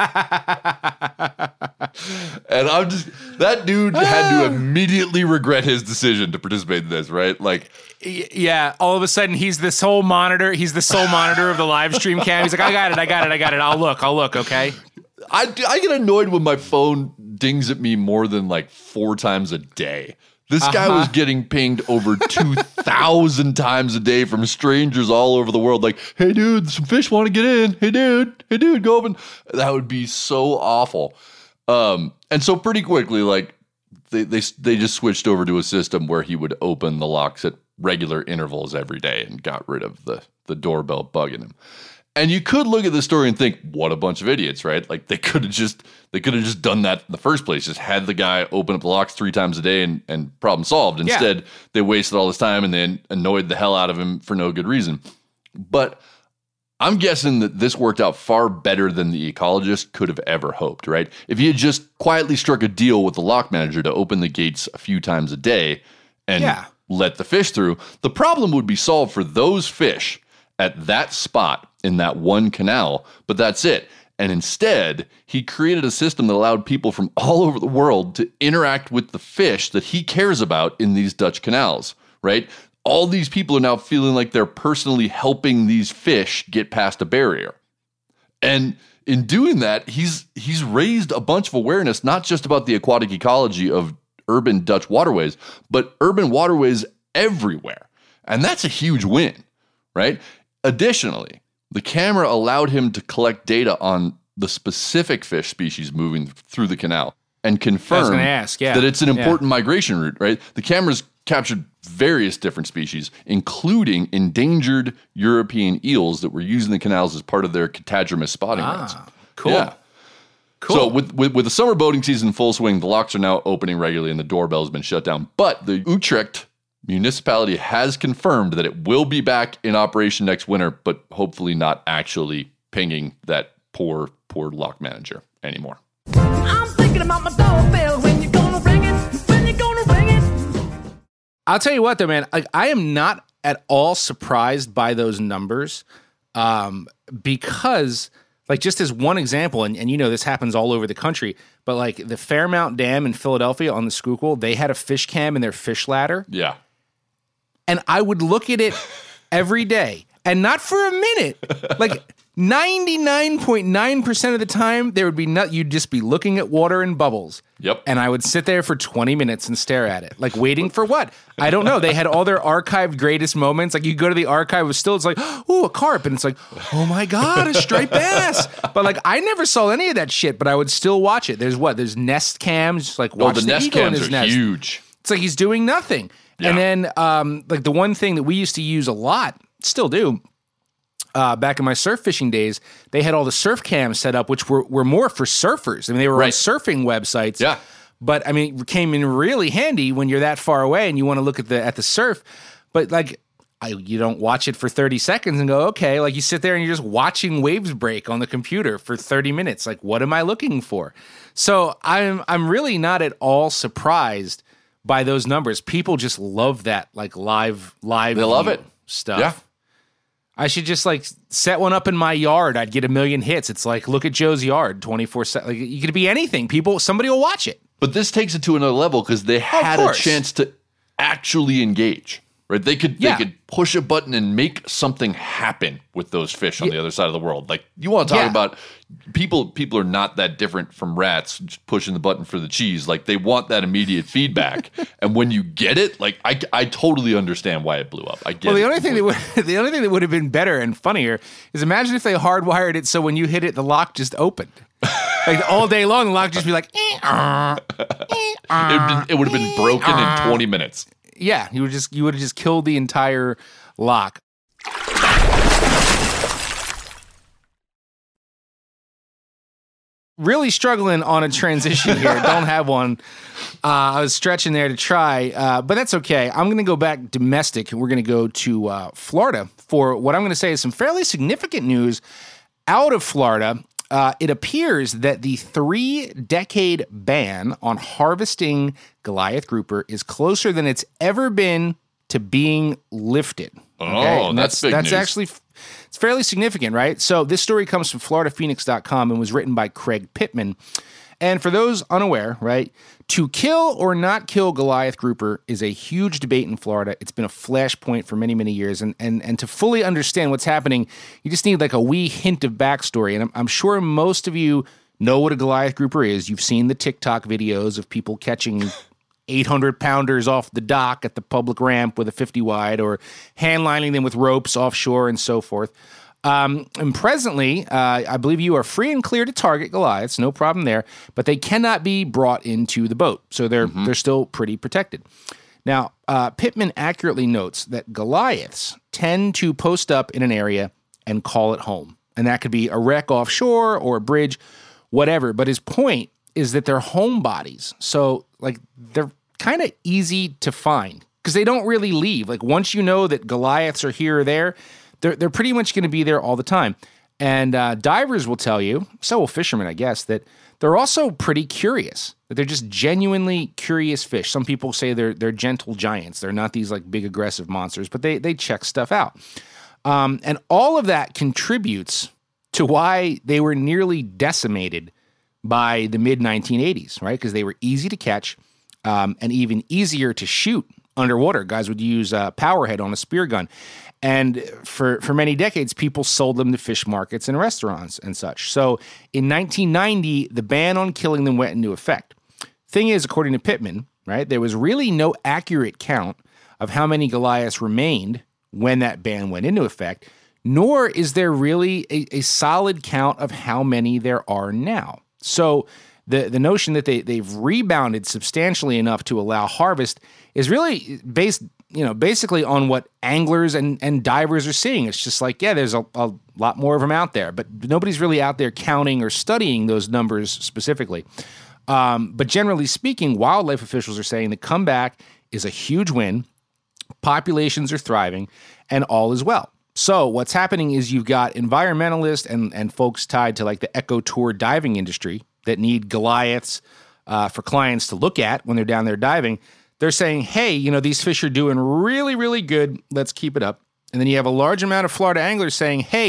And I'm just, that dude had to immediately regret his decision to participate in this, right? Like, Y- Yeah, all of a sudden he's the sole monitor. He's the sole monitor of the live stream cam. He's like, I got it, I got it, I got it. I'll look, I'll look, okay? I, I get annoyed when my phone dings at me more than like four times a day. This guy Uh-huh. was getting pinged over two thousand times a day from strangers all over the world. Like, hey, dude, some fish want to get in. Hey, dude. Hey, dude, go open. That would be so awful. Um, and so pretty quickly, like, they, they, they just switched over to a system where he would open the locks at regular intervals every day and got rid of the, the doorbell bugging him. And you could look at the story and think, what a bunch of idiots, right? Like they could have just they could have just done that in the first place, just had the guy open up the locks three times a day and, and problem solved. Instead, they wasted all this time and then annoyed the hell out of him for no good reason. But I'm guessing that this worked out far better than the ecologist could have ever hoped, right? If he had just quietly struck a deal with the lock manager to open the gates a few times a day and Yeah. let the fish through, the problem would be solved for those fish at that spot in that one canal, but that's it. And instead, he created a system that allowed people from all over the world to interact with the fish that he cares about in these Dutch canals, right? All these people are now feeling like they're personally helping these fish get past a barrier. And in doing that, he's he's raised a bunch of awareness, not just about the aquatic ecology of urban Dutch waterways, but urban waterways everywhere. And that's a huge win, right? Additionally, the camera allowed him to collect data on the specific fish species moving through the canal and confirm gonna ask, yeah. that it's an Yeah. important migration route, right? The cameras captured various different species, including endangered European eels that were using the canals as part of their catadromous spotting routes. Ah, cool. Yeah. Cool. So with, with with the summer boating season in full swing, the locks are now opening regularly and the doorbell has been shut down. But the Utrecht municipality has confirmed that it will be back in operation next winter, but hopefully not actually pinging that poor, poor lock manager anymore. I'm thinking about my doorbell. When you gonna ring it? When you gonna ring it? I'll tell you what, though, man, I, I am not at all surprised by those numbers um, because, like just as one example, and, and you know this happens all over the country, but like the Fairmount Dam in Philadelphia on the Schuylkill, they had a fish cam in their fish ladder. Yeah. And I would look at it every day, and not for a minute. Like ninety-nine point nine percent of the time, there would be not, you'd just be looking at water and bubbles. Yep. And I would sit there for twenty minutes and stare at it, like waiting for what? I don't know. They had all their archived greatest moments. Like you go to the archive, it was still, it's like, oh, a carp. And it's like, oh my God, a striped bass. But like, I never saw any of that shit, but I would still watch it. There's what? There's nest cams, just like watch oh, the, the nest eagle in cams his are nest. huge. It's like he's doing nothing. Yeah. And then, um, like the one thing that we used to use a lot, still do, uh, back in my surf fishing days, they had all the surf cams set up, which were, were more for surfers. I mean, they were Right. on surfing websites. Yeah. But I mean, it came in really handy when you're that far away and you want to look at the at the surf. But like, I, you don't watch it for thirty seconds and go, okay. Like you sit there and you're just watching waves break on the computer for thirty minutes. Like, what am I looking for? So I'm I'm really not at all surprised by those numbers. People just love that, like live live. They love view it. stuff. Yeah. I should just like set one up in my yard. I'd get a million hits. It's like, look at Joe's yard, twenty-four seven. Like, you could be anything. People, somebody will watch it. But this takes it to another level because they had a course. chance to actually engage, right? They could Yeah. they could push a button and make something happen with those fish on the other side of the world. Like you want to talk Yeah. about people people are not that different from rats just pushing the button for the cheese. Like they want that immediate feedback. And when you get it, like I, I totally understand why it blew up. I get Well, the it only thing that completely. would the only thing that would have been better and funnier is imagine if they hardwired it so when you hit it, the lock just opened. Like all day long, the lock would just be like, eh, uh, eh, uh, It'd been- it would have been broken in twenty minutes. yeah, you would just you would have just killed the entire lock. Really struggling on a transition here. Don't have one. Uh, I was stretching there to try, uh, but that's okay. I'm going to go back domestic, and we're going to go to uh, Florida for what I'm going to say is some fairly significant news out of Florida. Uh, it appears that the three-decade ban on harvesting Goliath grouper is closer than it's ever been to being lifted. Oh, And that's big That's news. actually it's fairly significant, right? So this story comes from Florida Phoenix dot com and was written by Craig Pittman. And for those unaware, right, to kill or not kill Goliath grouper is a huge debate in Florida. It's been a flashpoint for many, many years. And and and to fully understand what's happening, you just need like a wee hint of backstory. And I'm, I'm sure most of you know what a Goliath grouper is. You've seen the TikTok videos of people catching eight hundred pounders off the dock at the public ramp with a fifty wide or hand lining them with ropes offshore and so forth. Um, and presently, uh, I believe you are free and clear to target Goliaths, no problem there, but they cannot be brought into the boat. So they're, mm-hmm. they're still pretty protected. Now, uh, Pittman accurately notes that Goliaths tend to post up in an area and call it home. And that could be a wreck offshore or a bridge, whatever. But his point is that they're home bodies. So like they're kind of easy to find because they don't really leave. Like once you know that Goliaths are here or there, they're, they're pretty much going to be there all the time. And uh, divers will tell you, so will fishermen, I guess, that they're also pretty curious. That they're just genuinely curious fish. Some people say they're they're gentle giants. They're not these like big aggressive monsters, but they they check stuff out. Um, and all of that contributes to why they were nearly decimated by the mid nineteen eighties, right? Because they were easy to catch um, and even easier to shoot underwater. Guys would use a powerhead on a spear gun. And for, for many decades, people sold them to fish markets and restaurants and such. So in nineteen ninety, the ban on killing them went into effect. Thing is, according to Pittman, right, there was really no accurate count of how many Goliaths remained when that ban went into effect, nor is there really a, a solid count of how many there are now. So the, the notion that they, they've rebounded substantially enough to allow harvest is really based, you know, basically on what anglers and, and divers are seeing. It's just like, yeah, there's a, a lot more of them out there, but nobody's really out there counting or studying those numbers specifically. Um, but generally speaking, wildlife officials are saying the comeback is a huge win. Populations are thriving and all is well. So what's happening is you've got environmentalists and, and folks tied to like the eco tour diving industry that need Goliaths uh, for clients to look at when they're down there diving. They're saying, hey, you know, these fish are doing really, really good. Let's keep it up. And then you have a large amount of Florida anglers saying, hey,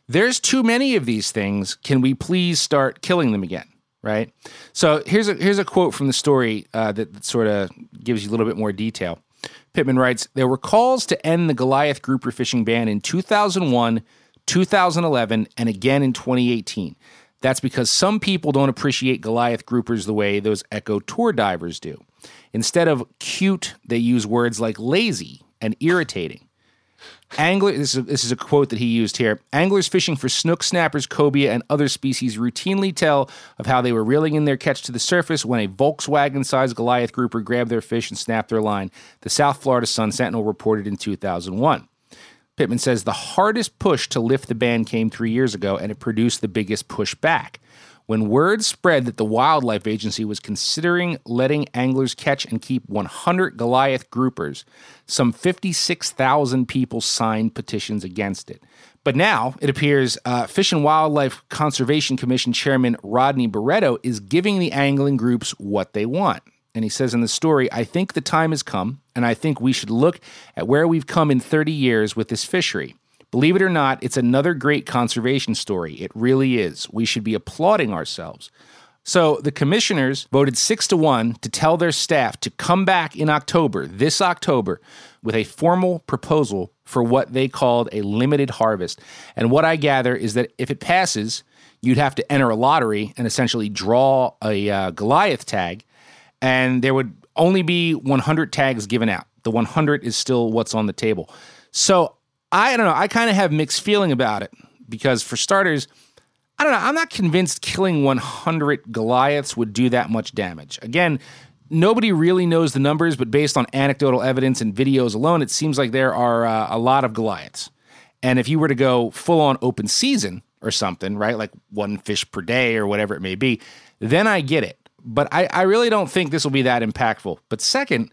there's too many of these things. Can we please start killing them again? Right? So here's a here's a quote from the story uh, that, that sort of gives you a little bit more detail. Pittman writes, there were calls to end the Goliath grouper fishing ban in two thousand one, two thousand eleven, and again in twenty eighteen. That's because some people don't appreciate Goliath groupers the way those Echo Tour divers do. Instead of cute, they use words like lazy and irritating. Angler, this is, this is a quote that he used here. Anglers fishing for snook, snappers, cobia, and other species routinely tell of how they were reeling in their catch to the surface when a Volkswagen-sized Goliath grouper grabbed their fish and snapped their line, the South Florida Sun-Sentinel reported in two thousand one. Pittman says the hardest push to lift the ban came three years ago, and it produced the biggest push back. When word spread that the Wildlife Agency was considering letting anglers catch and keep one hundred Goliath groupers, some fifty-six thousand people signed petitions against it. But now, it appears uh, Fish and Wildlife Conservation Commission Chairman Rodney Barreto is giving the angling groups what they want. And he says in the story, I think the time has come, and I think we should look at where we've come in thirty years with this fishery. Believe it or not, it's another great conservation story. It really is. We should be applauding ourselves. So the commissioners voted six to one to tell their staff to come back in October, this October, with a formal proposal for what they called a limited harvest. And what I gather is that if it passes, you'd have to enter a lottery and essentially draw a uh, Goliath tag, and there would only be one hundred tags given out. The one hundred is still what's on the table. So I don't know. I kind of have mixed feeling about it because, for starters, I don't know. I'm not convinced killing one hundred Goliaths would do that much damage. Again, nobody really knows the numbers, but based on anecdotal evidence and videos alone, it seems like there are uh, a lot of Goliaths. And if you were to go full-on open season or something, right, like one fish per day or whatever it may be, then I get it. But I, I really don't think this will be that impactful. But second,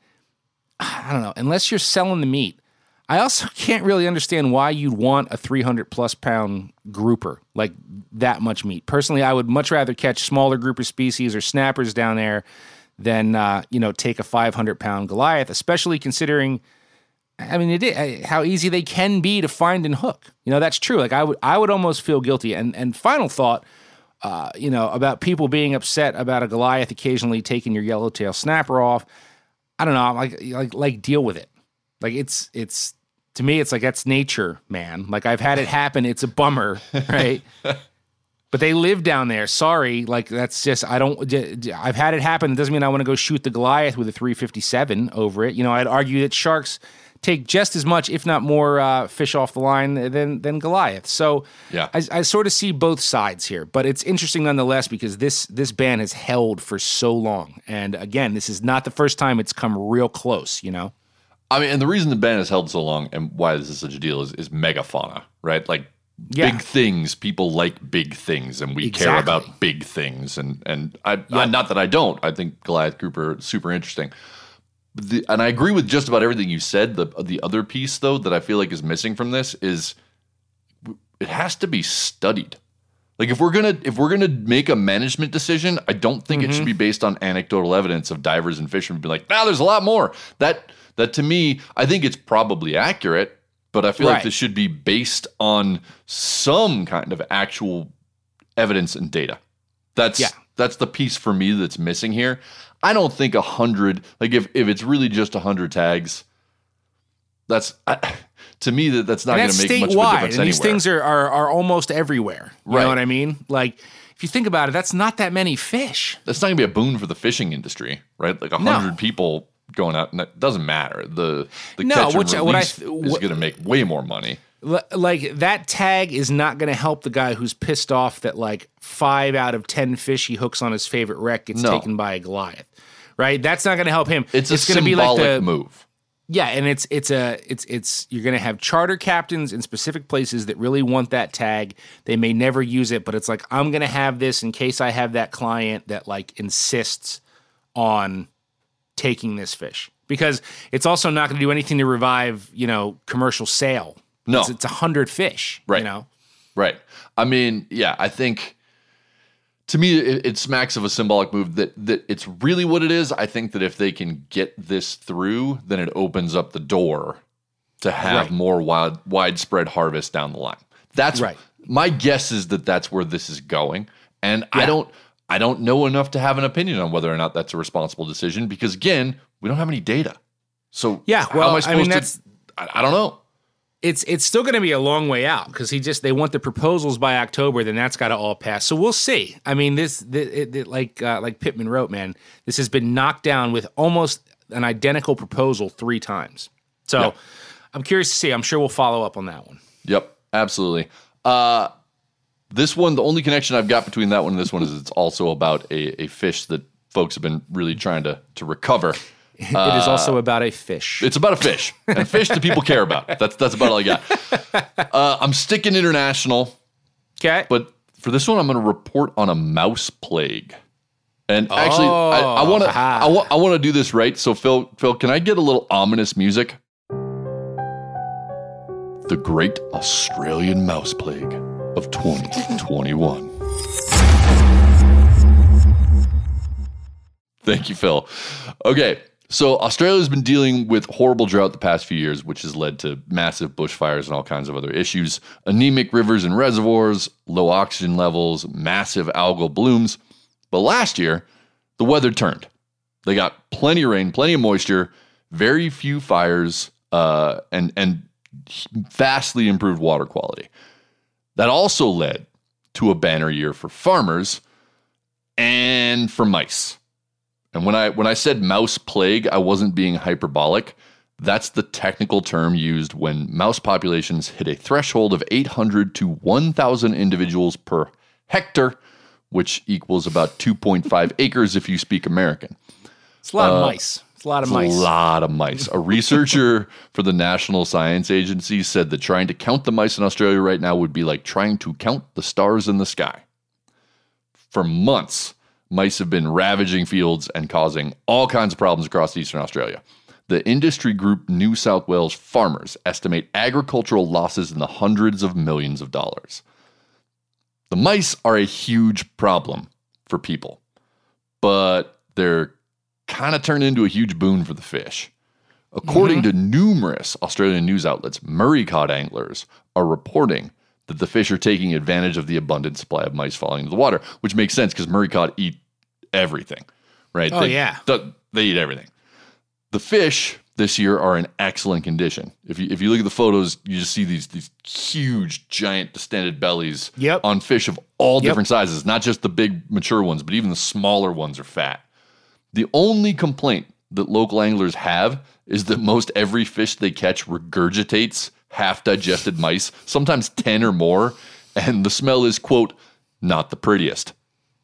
I don't know, unless you're selling the meat, I also can't really understand why you'd want a three hundred plus pound grouper, like that much meat. Personally, I would much rather catch smaller grouper species or snappers down there than, uh, you know, take a five hundred pound Goliath, especially considering, I mean, it is, how easy they can be to find and hook. You know, that's true. Like I would, I would almost feel guilty. And, and final thought, uh, you know, about people being upset about a Goliath occasionally taking your yellowtail snapper off. I don't know, like, like, like deal with it. Like it's, it's, to me, it's like, that's nature, man. Like I've had it happen. It's a bummer, right? But they live down there. Sorry. Like that's just, I don't, I've had it happen. It doesn't mean I want to go shoot the Goliath with a three fifty-seven over it. You know, I'd argue that sharks take just as much, if not more, uh, fish off the line than, than Goliath. So yeah. I, I sort of see both sides here, but it's interesting nonetheless because this, this ban has held for so long. And again, this is not the first time it's come real close, you know? I mean, and the reason the ban has held so long and why this is such a deal is, is megafauna, right? Like yeah. big things, people like big things, and we exactly. care about big things. And and I, yep. I not that I don't. I think Goliath grouper is super interesting. The, and I agree with just about everything you said. The the other piece, though, that I feel like is missing from this is it has to be studied. Like if we're gonna if we're gonna make a management decision, I don't think mm-hmm. it should be based on anecdotal evidence of divers and fishermen being like, "Nah, there's a lot more." That That to me, I think it's probably accurate, but I feel right. like this should be based on some kind of actual evidence and data. That's yeah. that's the piece for me that's missing here. I don't think a hundred, like if, if it's really just a hundred tags, that's I, to me that that's not going to make much of a difference and anywhere. These things are, are are almost everywhere. You right. know what I mean? Like if you think about it, that's not that many fish. That's not going to be a boon for the fishing industry, right? Like a hundred no. people going out, and it doesn't matter. The the no, catch and which, release what I, is going to make way more money. Like that tag is not going to help the guy who's pissed off that like five out of ten fish he hooks on his favorite wreck gets no. taken by a Goliath, right? That's not going to help him. It's, it's a going to be like the move. Yeah, and it's it's a it's it's you're going to have charter captains in specific places that really want that tag. They may never use it, but it's like I'm going to have this in case I have that client that like insists on taking this fish. Because it's also not going to do anything to revive, you know, commercial sale. No. It's, it's a hundred fish, right. you know? Right. I mean, yeah, I think to me it, it smacks of a symbolic move that that it's really what it is. I think that if they can get this through, then it opens up the door to have right. more wide, widespread harvest down the line. That's right. My guess is that that's where this is going. And Yeah. I don't I don't know enough to have an opinion on whether or not that's a responsible decision because, again, we don't have any data. So Yeah, how well, am I I supposed mean, to that's- I, I don't know. It's it's still going to be a long way out because he just they want the proposals by October, then that's got to all pass. So we'll see. I mean, this, this it, it, like uh, like Pittman wrote, man, this has been knocked down with almost an identical proposal three times. So Yep. I'm curious to see. I'm sure we'll follow up on that one. Yep, absolutely. Uh, this one, the only connection I've got between that one and this one is it's also about a, a fish that folks have been really trying to to recover. It is also about a fish. It's about a fish, and fish that people care about. That's that's about all I got. Uh, I'm sticking international, Okay. but for this one, I'm going to report on a mouse plague. And actually, I Oh, want to ha. I want I want to do this right. So Phil, Phil, can I get a little ominous music? The Great Australian Mouse Plague of twenty twenty-one. Thank you, Phil. Okay, so Australia's been dealing with horrible drought the past few years, which has led to massive bushfires and all kinds of other issues, anemic rivers and reservoirs, low oxygen levels, massive algal blooms. But last year, the weather turned. They got plenty of rain, plenty of moisture, very few fires, uh, and and vastly improved water quality. That also led to a banner year for farmers and for mice. And when I when I said mouse plague, I wasn't being hyperbolic. That's the technical term used when mouse populations hit a threshold of eight hundred to one thousand individuals per hectare, which equals about two point five acres if you speak American. It's a lot of mice. It's a lot of It's mice. a lot of mice. A researcher for the National Science Agency said that trying to count the mice in Australia right now would be like trying to count the stars in the sky. For months, mice have been ravaging fields and causing all kinds of problems across eastern Australia. The industry group New South Wales Farmers estimate agricultural losses in the hundreds of millions of dollars. The mice are a huge problem for people, but they're kind of turned into a huge boon for the fish. According to numerous Australian news outlets, Murray cod anglers are reporting that the fish are taking advantage of the abundant supply of mice falling into the water, which makes sense because Murray cod eat everything, right? Oh, they, yeah. th- They eat everything. The fish this year are in excellent condition. If you if you look at the photos, you just see these these huge, giant, distended bellies Yep. on fish of all Yep. different sizes, not just the big, mature ones, but even the smaller ones are fat. The only complaint that local anglers have is that most every fish they catch regurgitates half-digested mice, sometimes ten or more, and the smell is, quote, not the prettiest.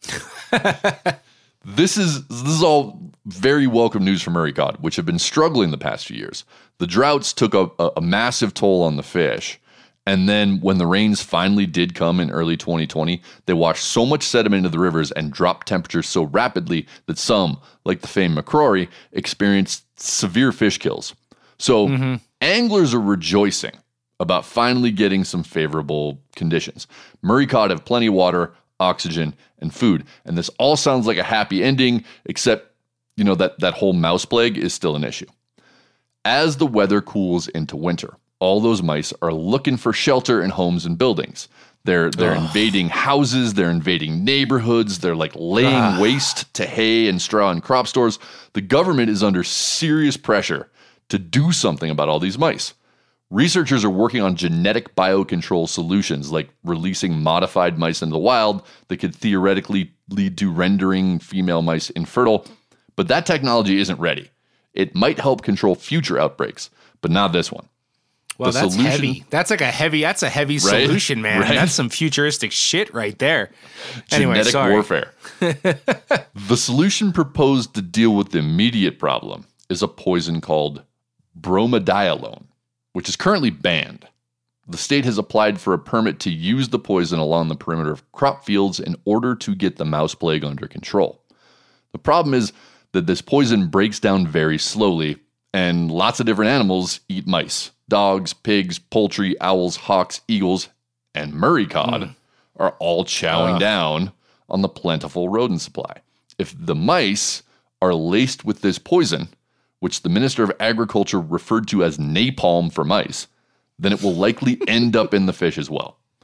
This is this is all very welcome news for Murray cod, which have been struggling the past few years. The droughts took a, a, a massive toll on the fish, and then when the rains finally did come in early twenty twenty, they washed so much sediment into the rivers and dropped temperatures so rapidly that some, like the famed Macrory, experienced severe fish kills. So anglers are rejoicing about finally getting some favorable conditions. Murray cod have plenty of water, oxygen, and food. And this all sounds like a happy ending, except, you know, that, that whole mouse plague is still an issue. As the weather cools into winter, all those mice are looking for shelter in homes and buildings. They're they're invading houses, they're invading neighborhoods, they're like laying waste to hay and straw and crop stores. The government is under serious pressure to do something about all these mice. Researchers are working on genetic biocontrol solutions, like releasing modified mice into the wild that could theoretically lead to rendering female mice infertile. But that technology isn't ready. It might help control future outbreaks, but not this one. Well, The that's solution- heavy. That's like a heavy. That's a heavy Right? solution, man. Right? That's some futuristic shit right there. Anyway, Genetic sorry. warfare. The solution proposed to deal with the immediate problem is a poison called bromadiolone, which is currently banned. The state has applied for a permit to use the poison along the perimeter of crop fields in order to get the mouse plague under control. The problem is that this poison breaks down very slowly, and lots of different animals eat mice. Dogs, pigs, poultry, owls, hawks, eagles, and Murray cod are all chowing down on the plentiful rodent supply. If the mice are laced with this poison, which the Minister of Agriculture referred to as napalm for mice, then it will likely end up in the fish as well.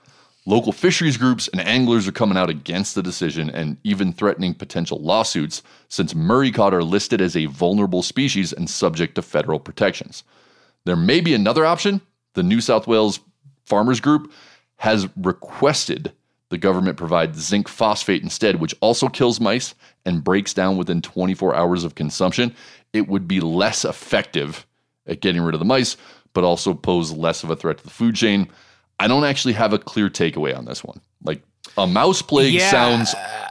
Local fisheries groups and anglers are coming out against the decision and even threatening potential lawsuits since Murray cod are listed as a vulnerable species and subject to federal protections. There may be another option. The New South Wales Farmers Group has requested the government provide zinc phosphate instead, which also kills mice and breaks down within twenty-four hours of consumption. It would be less effective at getting rid of the mice, but also pose less of a threat to the food chain. I don't actually have a clear takeaway on this one. Like, a mouse plague Yeah. sounds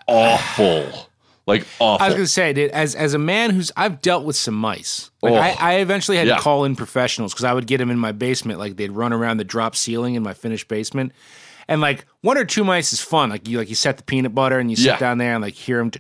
awful. Like, awful. I was going to say, dude, as as a man who's, I've dealt with some mice. Like, Oh. I, I eventually had Yeah. to call in professionals because I would get them in my basement. Like, they'd run around the drop ceiling in my finished basement. And, like, one or two mice is fun. Like, you like you set the peanut butter and you sit Yeah. down there and, like, hear them,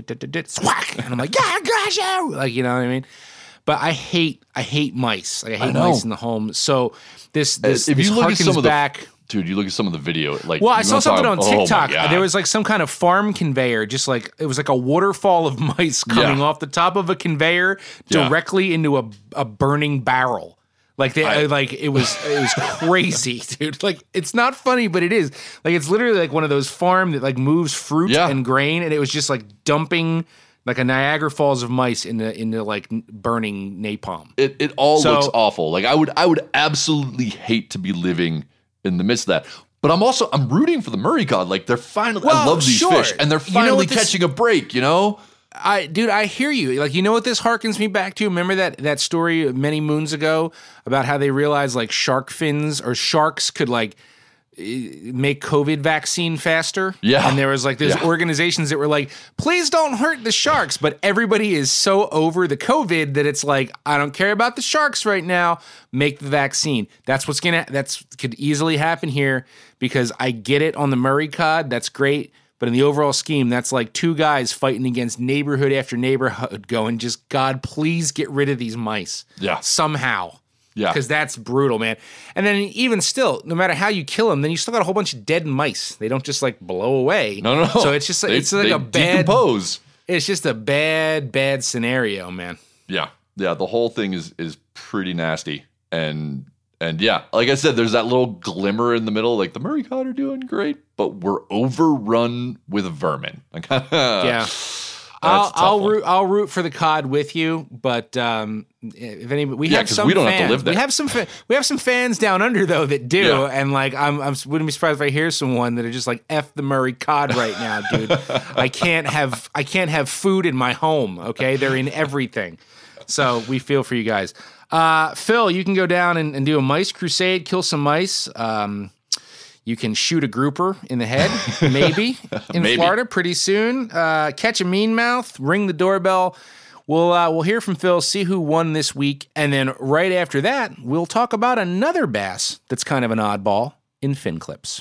swack. And I'm like, yeah, gosh, yeah. Like, you know what I mean? But I hate, I hate mice. Like, I hate know. mice in the home. So this, this, if this you look at harkens some of the back. Dude, you look at some of the video. Like, Well, I you saw wanna something talk- on oh my TikTok. God. There was like some kind of farm conveyor, just like it was like a waterfall of mice coming Yeah. off the top of a conveyor Yeah. directly into a, a burning barrel. Like they I- like it was it was crazy, dude. Like it's not funny, but it is. Like it's literally like one of those farm that like moves fruit Yeah. and grain, and it was just like dumping like a Niagara Falls of mice into into like n- burning napalm. It it all So- looks awful. Like I would I would absolutely hate to be living in the midst of that. But I'm also I'm rooting for the Murray cod. Like they're finally I Well, love these sure. fish and they're You know finally what this- catching a break, you know? I, dude, I hear you. Like, you know what this harkens me back to? Remember that that story many moons ago about how they realized like shark fins or sharks could like eh, make COVID vaccine faster? Yeah. And there was like those Yeah. organizations that were like, please don't hurt the sharks. But everybody is so over the COVID that it's like, I don't care about the sharks right now. Make the vaccine. That's what's gonna. That's could easily happen here because I get it on the Murray cod. That's great. But in the overall scheme, that's like two guys fighting against neighborhood after neighborhood going, just, God, please get rid of these mice. Yeah. Somehow. Yeah. Because that's brutal, man. And then even still, no matter how you kill them, then you still got a whole bunch of dead mice. They don't just like blow away. No, no, no. So it's just like, They- it's like they a bad, decompose. it's just a bad, bad scenario, man. Yeah. Yeah. The whole thing is is pretty nasty. And and yeah, like I said, there's that little glimmer in the middle. Like the Murray cod are doing great, but we're overrun with vermin. Like, Yeah. a I'll tough I'll one. root I'll root for the cod with you, but um, if any we Yeah, have 'cause some we don't have to fans. live there. We have some fa- we have some fans down under though that do, Yeah. and like I'm I'm wouldn't be surprised if I hear someone that are just like F the Murray cod right now, dude. I can't have I can't have food in my home. Okay, they're in everything, so we feel for you guys. Uh, Phil, you can go down and, and do a mice crusade, kill some mice. Um, You can shoot a grouper in the head, maybe, in Maybe. Florida pretty soon. Uh, catch a mean mouth, ring the doorbell. We'll uh, we'll hear from Phil, see who won this week, and then right after that, we'll talk about another bass that's kind of an oddball in Fin Clips.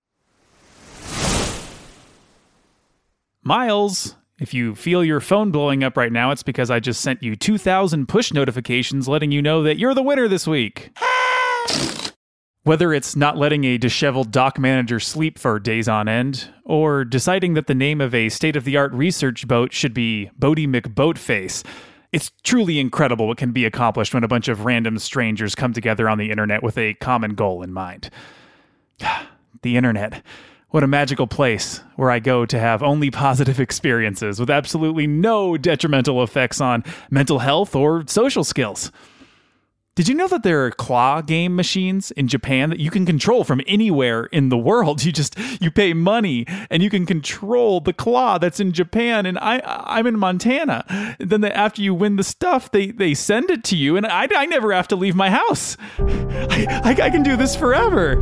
Miles, if you feel your phone blowing up right now, it's because I just sent you two thousand push notifications letting you know that you're the winner this week. Whether it's not letting a disheveled dock manager sleep for days on end, or deciding that the name of a state-of-the-art research boat should be Boaty McBoatface, it's truly incredible what can be accomplished when a bunch of random strangers come together on the internet with a common goal in mind. The internet. What a magical place where I go to have only positive experiences with absolutely no detrimental effects on mental health or social skills. Did you know that there are claw game machines in Japan that you can control from anywhere in the world? You just, you pay money and you can control the claw that's in Japan. And I, I'm in Montana. And then they, after you win the stuff, they, they send it to you. And I, I never have to leave my house. I, I, I can do this forever.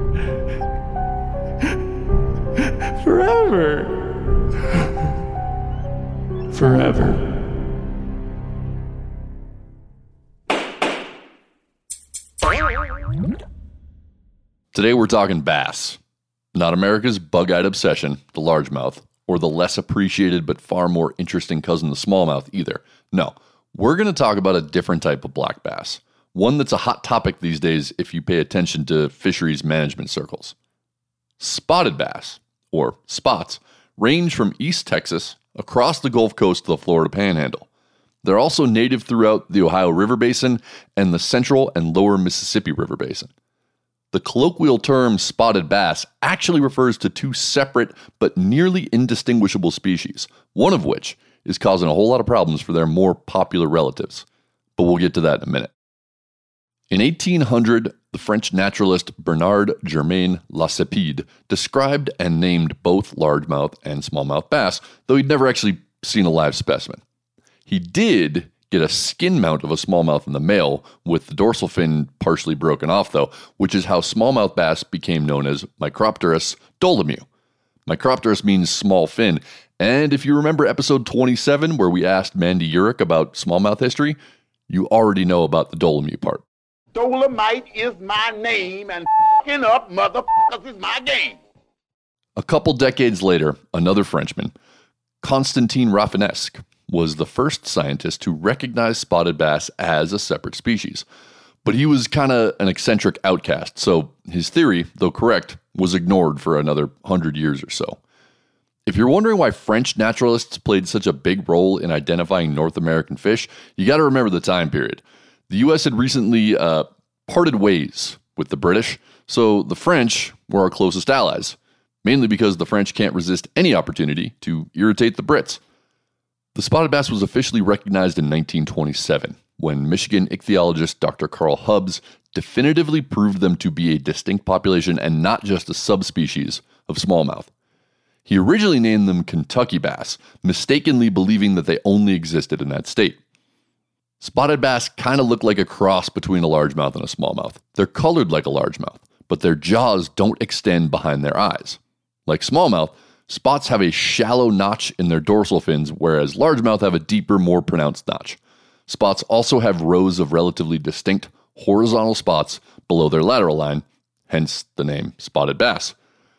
Forever. Forever. Today we're talking bass, not America's bug-eyed obsession, the largemouth, or the less appreciated but far more interesting cousin, the smallmouth, either. No, we're going to talk about a different type of black bass, one that's a hot topic these days if you pay attention to fisheries management circles. Spotted bass, or spots, range from East Texas across the Gulf Coast to the Florida Panhandle. They're also native throughout the Ohio River Basin and the Central and Lower Mississippi River Basin. The colloquial term spotted bass actually refers to two separate but nearly indistinguishable species, one of which is causing a whole lot of problems for their more popular relatives. But we'll get to that in a minute. In eighteen hundred, the French naturalist Bernard Germain Lacépède described and named both largemouth and smallmouth bass, though he'd never actually seen a live specimen. He did get a skin mount of a smallmouth in the male, with the dorsal fin partially broken off though, which is how smallmouth bass became known as Micropterus dolomieu. Micropterus means small fin, and if you remember episode twenty-seven where we asked Mandy Urich about smallmouth history, you already know about the dolomieu part. Dolomite is my name, and f***ing up motherfuckers is my game. A couple decades later, another Frenchman, Constantin Rafinesque, was the first scientist to recognize spotted bass as a separate species. But he was kind of an eccentric outcast, so his theory, though correct, was ignored for another hundred years or so. If you're wondering why French naturalists played such a big role in identifying North American fish, you got to remember the time period. The U S had recently uh, parted ways with the British, so the French were our closest allies, mainly because the French can't resist any opportunity to irritate the Brits. The spotted bass was officially recognized in nineteen twenty-seven, when Michigan ichthyologist Doctor Carl Hubbs definitively proved them to be a distinct population and not just a subspecies of smallmouth. He originally named them Kentucky bass, mistakenly believing that they only existed in that state. Spotted bass kind of look like a cross between a largemouth and a smallmouth. They're colored like a largemouth, but their jaws don't extend behind their eyes. Like smallmouth, spots have a shallow notch in their dorsal fins, whereas largemouth have a deeper, more pronounced notch. Spots also have rows of relatively distinct horizontal spots below their lateral line, hence the name spotted bass.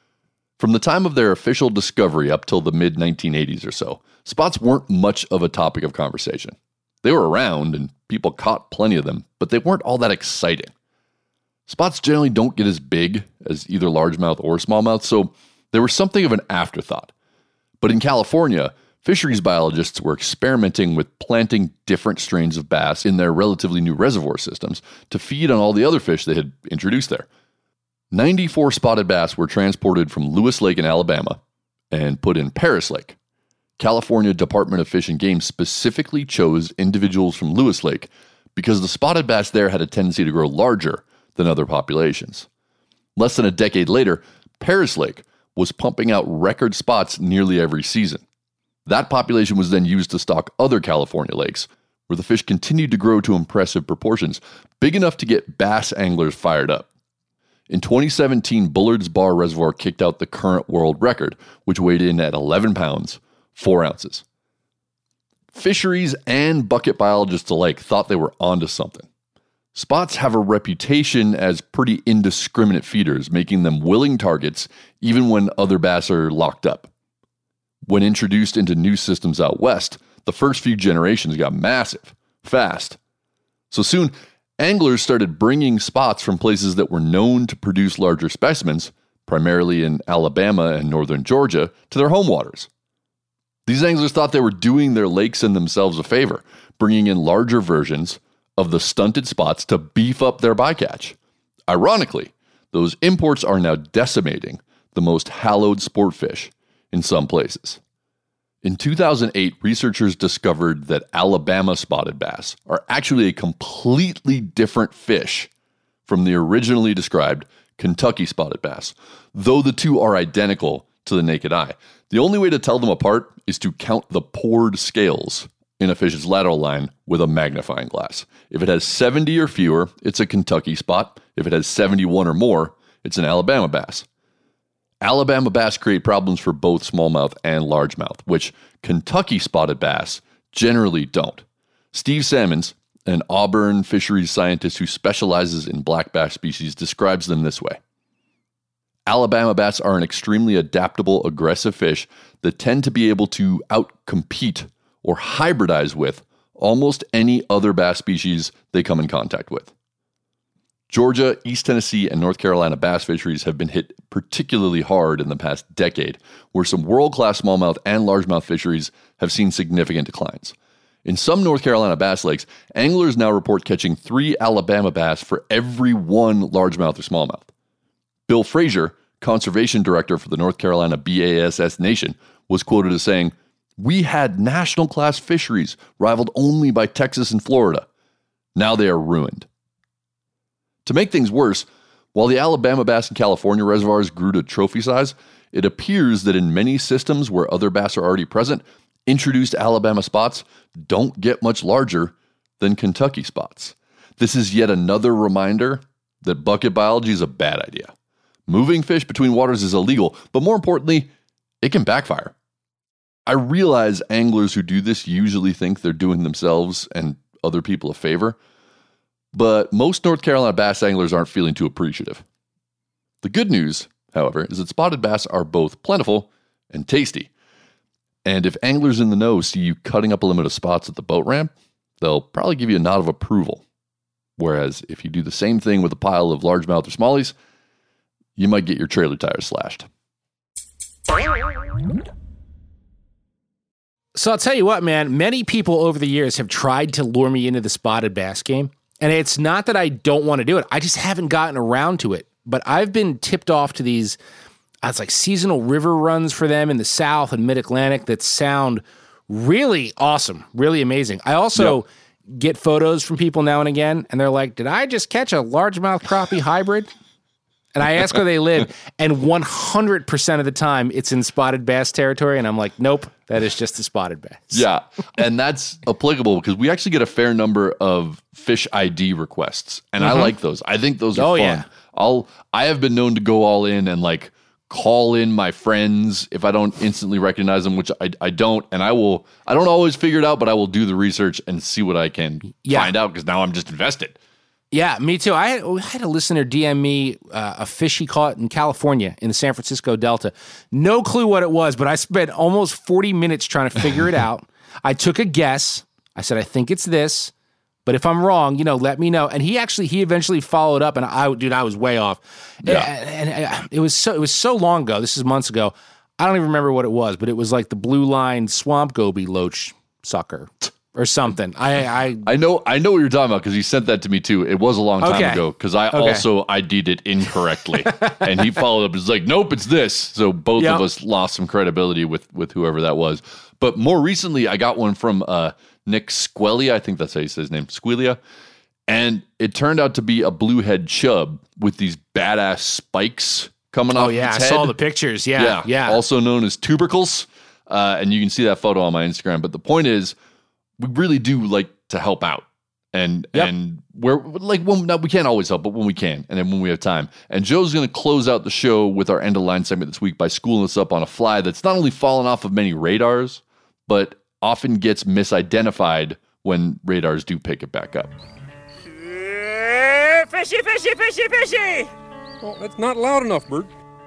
From the time of their official discovery up till the mid nineteen eighties or so, spots weren't much of a topic of conversation. They were around, and people caught plenty of them, but they weren't all that exciting. Spots generally don't get as big as either largemouth or smallmouth, so they were something of an afterthought. But in California, fisheries biologists were experimenting with planting different strains of bass in their relatively new reservoir systems to feed on all the other fish they had introduced there. ninety-four spotted bass were transported from Lewis Lake in Alabama and put in Paris Lake. California Department of Fish and Game specifically chose individuals from Lewis Lake because the spotted bass there had a tendency to grow larger than other populations. Less than a decade later, Paris Lake was pumping out record spots nearly every season. That population was then used to stock other California lakes, where the fish continued to grow to impressive proportions, big enough to get bass anglers fired up. In twenty seventeen, Bullard's Bar Reservoir kicked out the current world record, which weighed in at eleven pounds, four ounces. Fisheries and bucket biologists alike thought they were onto something. Spots have a reputation as pretty indiscriminate feeders, making them willing targets even when other bass are locked up. When introduced into new systems out west, the first few generations got massive, fast. So soon, anglers started bringing spots from places that were known to produce larger specimens, primarily in Alabama and northern Georgia, to their home waters. These anglers thought they were doing their lakes and themselves a favor, bringing in larger versions of the stunted spots to beef up their bycatch. Ironically, those imports are now decimating the most hallowed sport fish in some places. In two thousand eight, researchers discovered that Alabama spotted bass are actually a completely different fish from the originally described Kentucky spotted bass, though the two are identical to the naked eye. The only way to tell them apart is to count the poured scales in a fish's lateral line with a magnifying glass. If it has seventy or fewer, it's a Kentucky spot. If it has seventy-one or more, it's an Alabama bass. Alabama bass create problems for both smallmouth and largemouth, which Kentucky spotted bass generally don't. Steve Salmons, an Auburn fisheries scientist who specializes in black bass species, describes them this way. Alabama bass are an extremely adaptable, aggressive fish that tend to be able to outcompete or hybridize with almost any other bass species they come in contact with. Georgia, East Tennessee, and North Carolina bass fisheries have been hit particularly hard in the past decade, where some world-class smallmouth and largemouth fisheries have seen significant declines. In some North Carolina bass lakes, anglers now report catching three Alabama bass for every one largemouth or smallmouth. Bill Frazier, conservation director for the North Carolina B A S S Nation, was quoted as saying, "We had national class fisheries rivaled only by Texas and Florida. Now they are ruined." To make things worse, while the Alabama bass and California reservoirs grew to trophy size, it appears that in many systems where other bass are already present, introduced Alabama spots don't get much larger than Kentucky spots. This is yet another reminder that bucket biology is a bad idea. Moving fish between waters is illegal, but more importantly, it can backfire. I realize anglers who do this usually think they're doing themselves and other people a favor, but most North Carolina bass anglers aren't feeling too appreciative. The good news, however, is that spotted bass are both plentiful and tasty. And if anglers in the know see you cutting up a limit of spots at the boat ramp, they'll probably give you a nod of approval. Whereas if you do the same thing with a pile of largemouth or smallies, you might get your trailer tires slashed. So I'll tell you what, man, many people over the years have tried to lure me into the spotted bass game. And it's not that I don't want to do it. I just haven't gotten around to it. But I've been tipped off to these, uh, it's like seasonal river runs for them in the South and Mid-Atlantic that sound really awesome, really amazing. I also yep. get photos from people now and again, and they're like, did I just catch a largemouth crappie hybrid? And I ask where they live, and one hundred percent of the time, it's in spotted bass territory, and I'm like, nope, that is just a spotted bass. Yeah, and that's applicable because we actually get a fair number of fish I D requests, and mm-hmm. I like those. I think those are oh, fun. Yeah. I'll, I have been known to go all in and like call in my friends if I don't instantly recognize them, which I, I don't, and I will, I don't always figure it out, but I will do the research and see what I can yeah. find out because now I'm just invested. Yeah, me too. I had, I had a listener D M me uh, a fish he caught in California in the San Francisco Delta. No clue what it was, but I spent almost forty minutes trying to figure it out. I took a guess. I said, I think it's this, but if I'm wrong, you know, let me know. And he actually, he eventually followed up, and I, dude, I was way off. Yeah. And, and it was so, it was so long ago. This is months ago. I don't even remember what it was, but it was like the blue line swamp goby loach sucker. Or something. I, I I know I know what you're talking about because he sent that to me too. It was a long time okay. ago because I okay. also I D'd it incorrectly, and he followed up. It's like, nope, it's this. So both yep. of us lost some credibility with with whoever that was. But more recently, I got one from uh, Nick Squelia. I think that's how he says his name, Squelia, and it turned out to be a bluehead chub with these badass spikes coming off. Oh yeah, its I head. saw the pictures. Yeah, yeah, yeah. Also known as tubercles, uh, and you can see that photo on my Instagram. But the point is, we really do like to help out, and yep. and we're like when no, we can't always help, but when we can, and then when we have time. And Joe's going to close out the show with our end of line segment this week by schooling us up on a fly that's not only fallen off of many radars, but often gets misidentified when radars do pick it back up. Fishy, fishy, fishy, fishy! Well, that's not loud enough, Bert.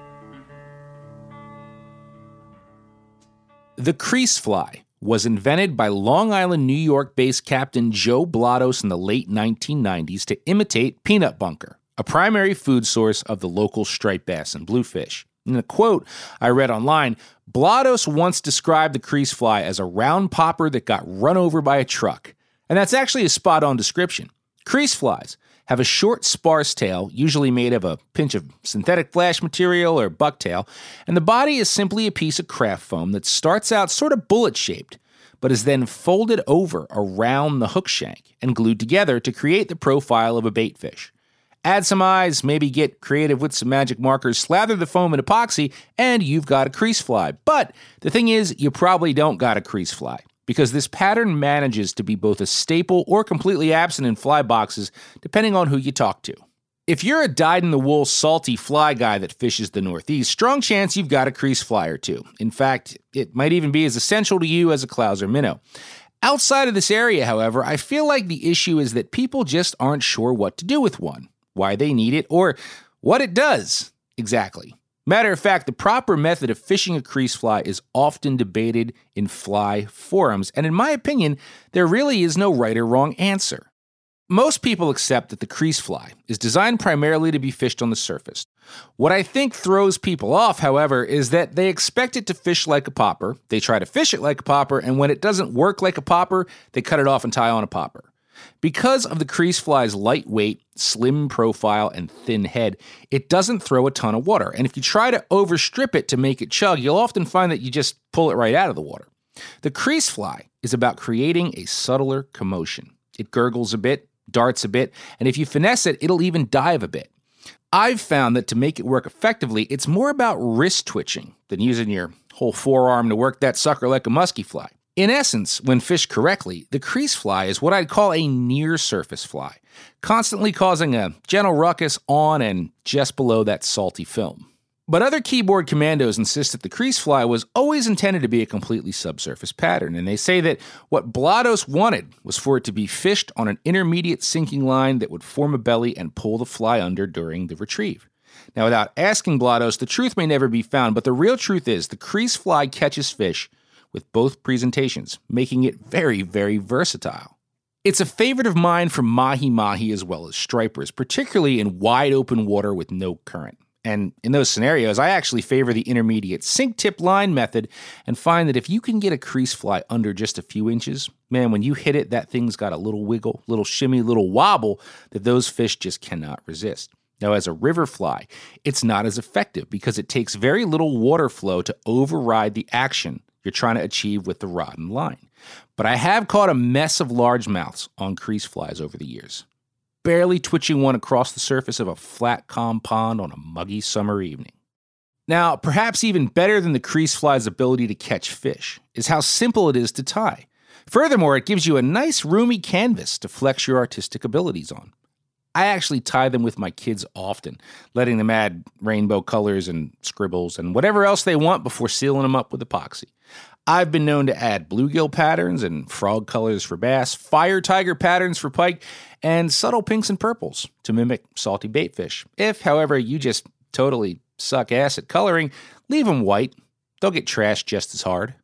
The crease fly was invented by Long Island, New York-based Captain Joe Blados in the late nineteen nineties to imitate peanut bunker, a primary food source of the local striped bass and bluefish. In a quote I read online, Blados once described the crease fly as a round popper that got run over by a truck. And that's actually a spot-on description. Crease flies have a short, sparse tail, usually made of a pinch of synthetic flash material or bucktail, and the body is simply a piece of craft foam that starts out sort of bullet-shaped, but is then folded over around the hook shank and glued together to create the profile of a baitfish. Add some eyes, maybe get creative with some magic markers, slather the foam in epoxy, and you've got a crease fly. But the thing is, you probably don't got a crease fly, because this pattern manages to be both a staple or completely absent in fly boxes, depending on who you talk to. If you're a dyed-in-the-wool salty fly guy that fishes the Northeast, strong chance you've got a crease fly or two. In fact, it might even be as essential to you as a clouser minnow. Outside of this area, however, I feel like the issue is that people just aren't sure what to do with one, why they need it, or what it does exactly. Matter of fact, the proper method of fishing a crease fly is often debated in fly forums, and in my opinion, there really is no right or wrong answer. Most people accept that the crease fly is designed primarily to be fished on the surface. What I think throws people off, however, is that they expect it to fish like a popper, they try to fish it like a popper, and when it doesn't work like a popper, they cut it off and tie on a popper. Because of the crease fly's lightweight, slim profile, and thin head, it doesn't throw a ton of water. And if you try to overstrip it to make it chug, you'll often find that you just pull it right out of the water. The crease fly is about creating a subtler commotion. It gurgles a bit, darts a bit, and if you finesse it, it'll even dive a bit. I've found that to make it work effectively, it's more about wrist twitching than using your whole forearm to work that sucker like a musky fly. In essence, when fished correctly, the crease fly is what I'd call a near-surface fly, constantly causing a gentle ruckus on and just below that salty film. But other keyboard commandos insist that the crease fly was always intended to be a completely subsurface pattern, and they say that what Blados wanted was for it to be fished on an intermediate sinking line that would form a belly and pull the fly under during the retrieve. Now, without asking Blados, the truth may never be found, but the real truth is the crease fly catches fish with both presentations, making it very, very versatile. It's a favorite of mine for mahi-mahi as well as stripers, particularly in wide open water with no current. And in those scenarios, I actually favor the intermediate sink tip line method and find that if you can get a crease fly under just a few inches, man, when you hit it, that thing's got a little wiggle, little shimmy, little wobble that those fish just cannot resist. Now, as a river fly, it's not as effective because it takes very little water flow to override the action you're trying to achieve with the rod and line. But I have caught a mess of largemouths on crease flies over the years, barely twitching one across the surface of a flat, calm pond on a muggy summer evening. Now, perhaps even better than the crease fly's ability to catch fish is how simple it is to tie. Furthermore, it gives you a nice roomy canvas to flex your artistic abilities on. I actually tie them with my kids often, letting them add rainbow colors and scribbles and whatever else they want before sealing them up with epoxy. I've been known to add bluegill patterns and frog colors for bass, fire tiger patterns for pike, and subtle pinks and purples to mimic salty baitfish. If, however, you just totally suck ass at coloring, leave them white. They'll get trashed just as hard.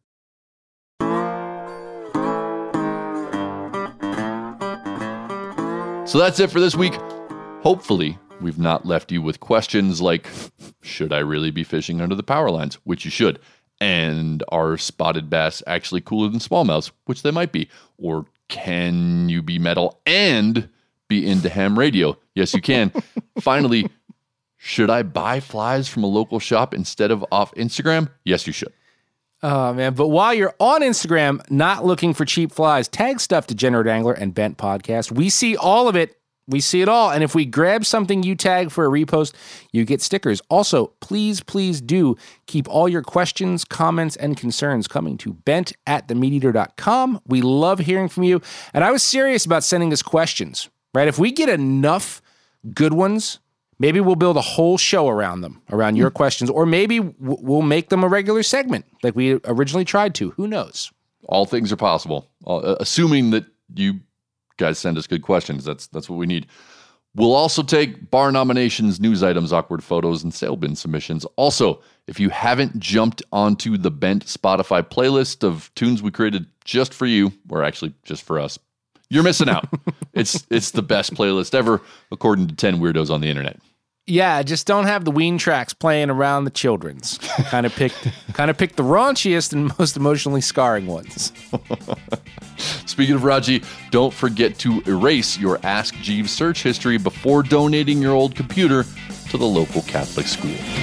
So that's it for this week. Hopefully, we've not left you with questions like, should I really be fishing under the power lines? Which you should. And are spotted bass actually cooler than smallmouths? Which they might be. Or can you be metal and be into ham radio? Yes, you can. Finally, should I buy flies from a local shop instead of off Instagram? Yes, you should. Oh, man. But while you're on Instagram, not looking for cheap flies, tag Stuff Degenerate Angler and Bent Podcast. We see all of it. We see it all. And if we grab something you tag for a repost, you get stickers. Also, please, please do keep all your questions, comments, and concerns coming to bent at the meat eater dot com. We love hearing from you. And I was serious about sending us questions, right? If we get enough good ones, maybe we'll build a whole show around them, around your questions, or maybe we'll make them a regular segment like we originally tried to. Who knows? All things are possible, uh, assuming that you guys send us good questions. That's that's what we need. We'll also take bar nominations, news items, awkward photos, and sale bin submissions. Also, if you haven't jumped onto the Bent Spotify playlist of tunes we created just for you, or actually just for us, you're missing out. it's it's the best playlist ever, according to ten weirdos on the internet. Yeah, just don't have the Ween tracks playing around the children's. Kind of picked, kind of picked the raunchiest and most emotionally scarring ones. Speaking of Raji, don't forget to erase your Ask Jeeves search history before donating your old computer to the local Catholic school.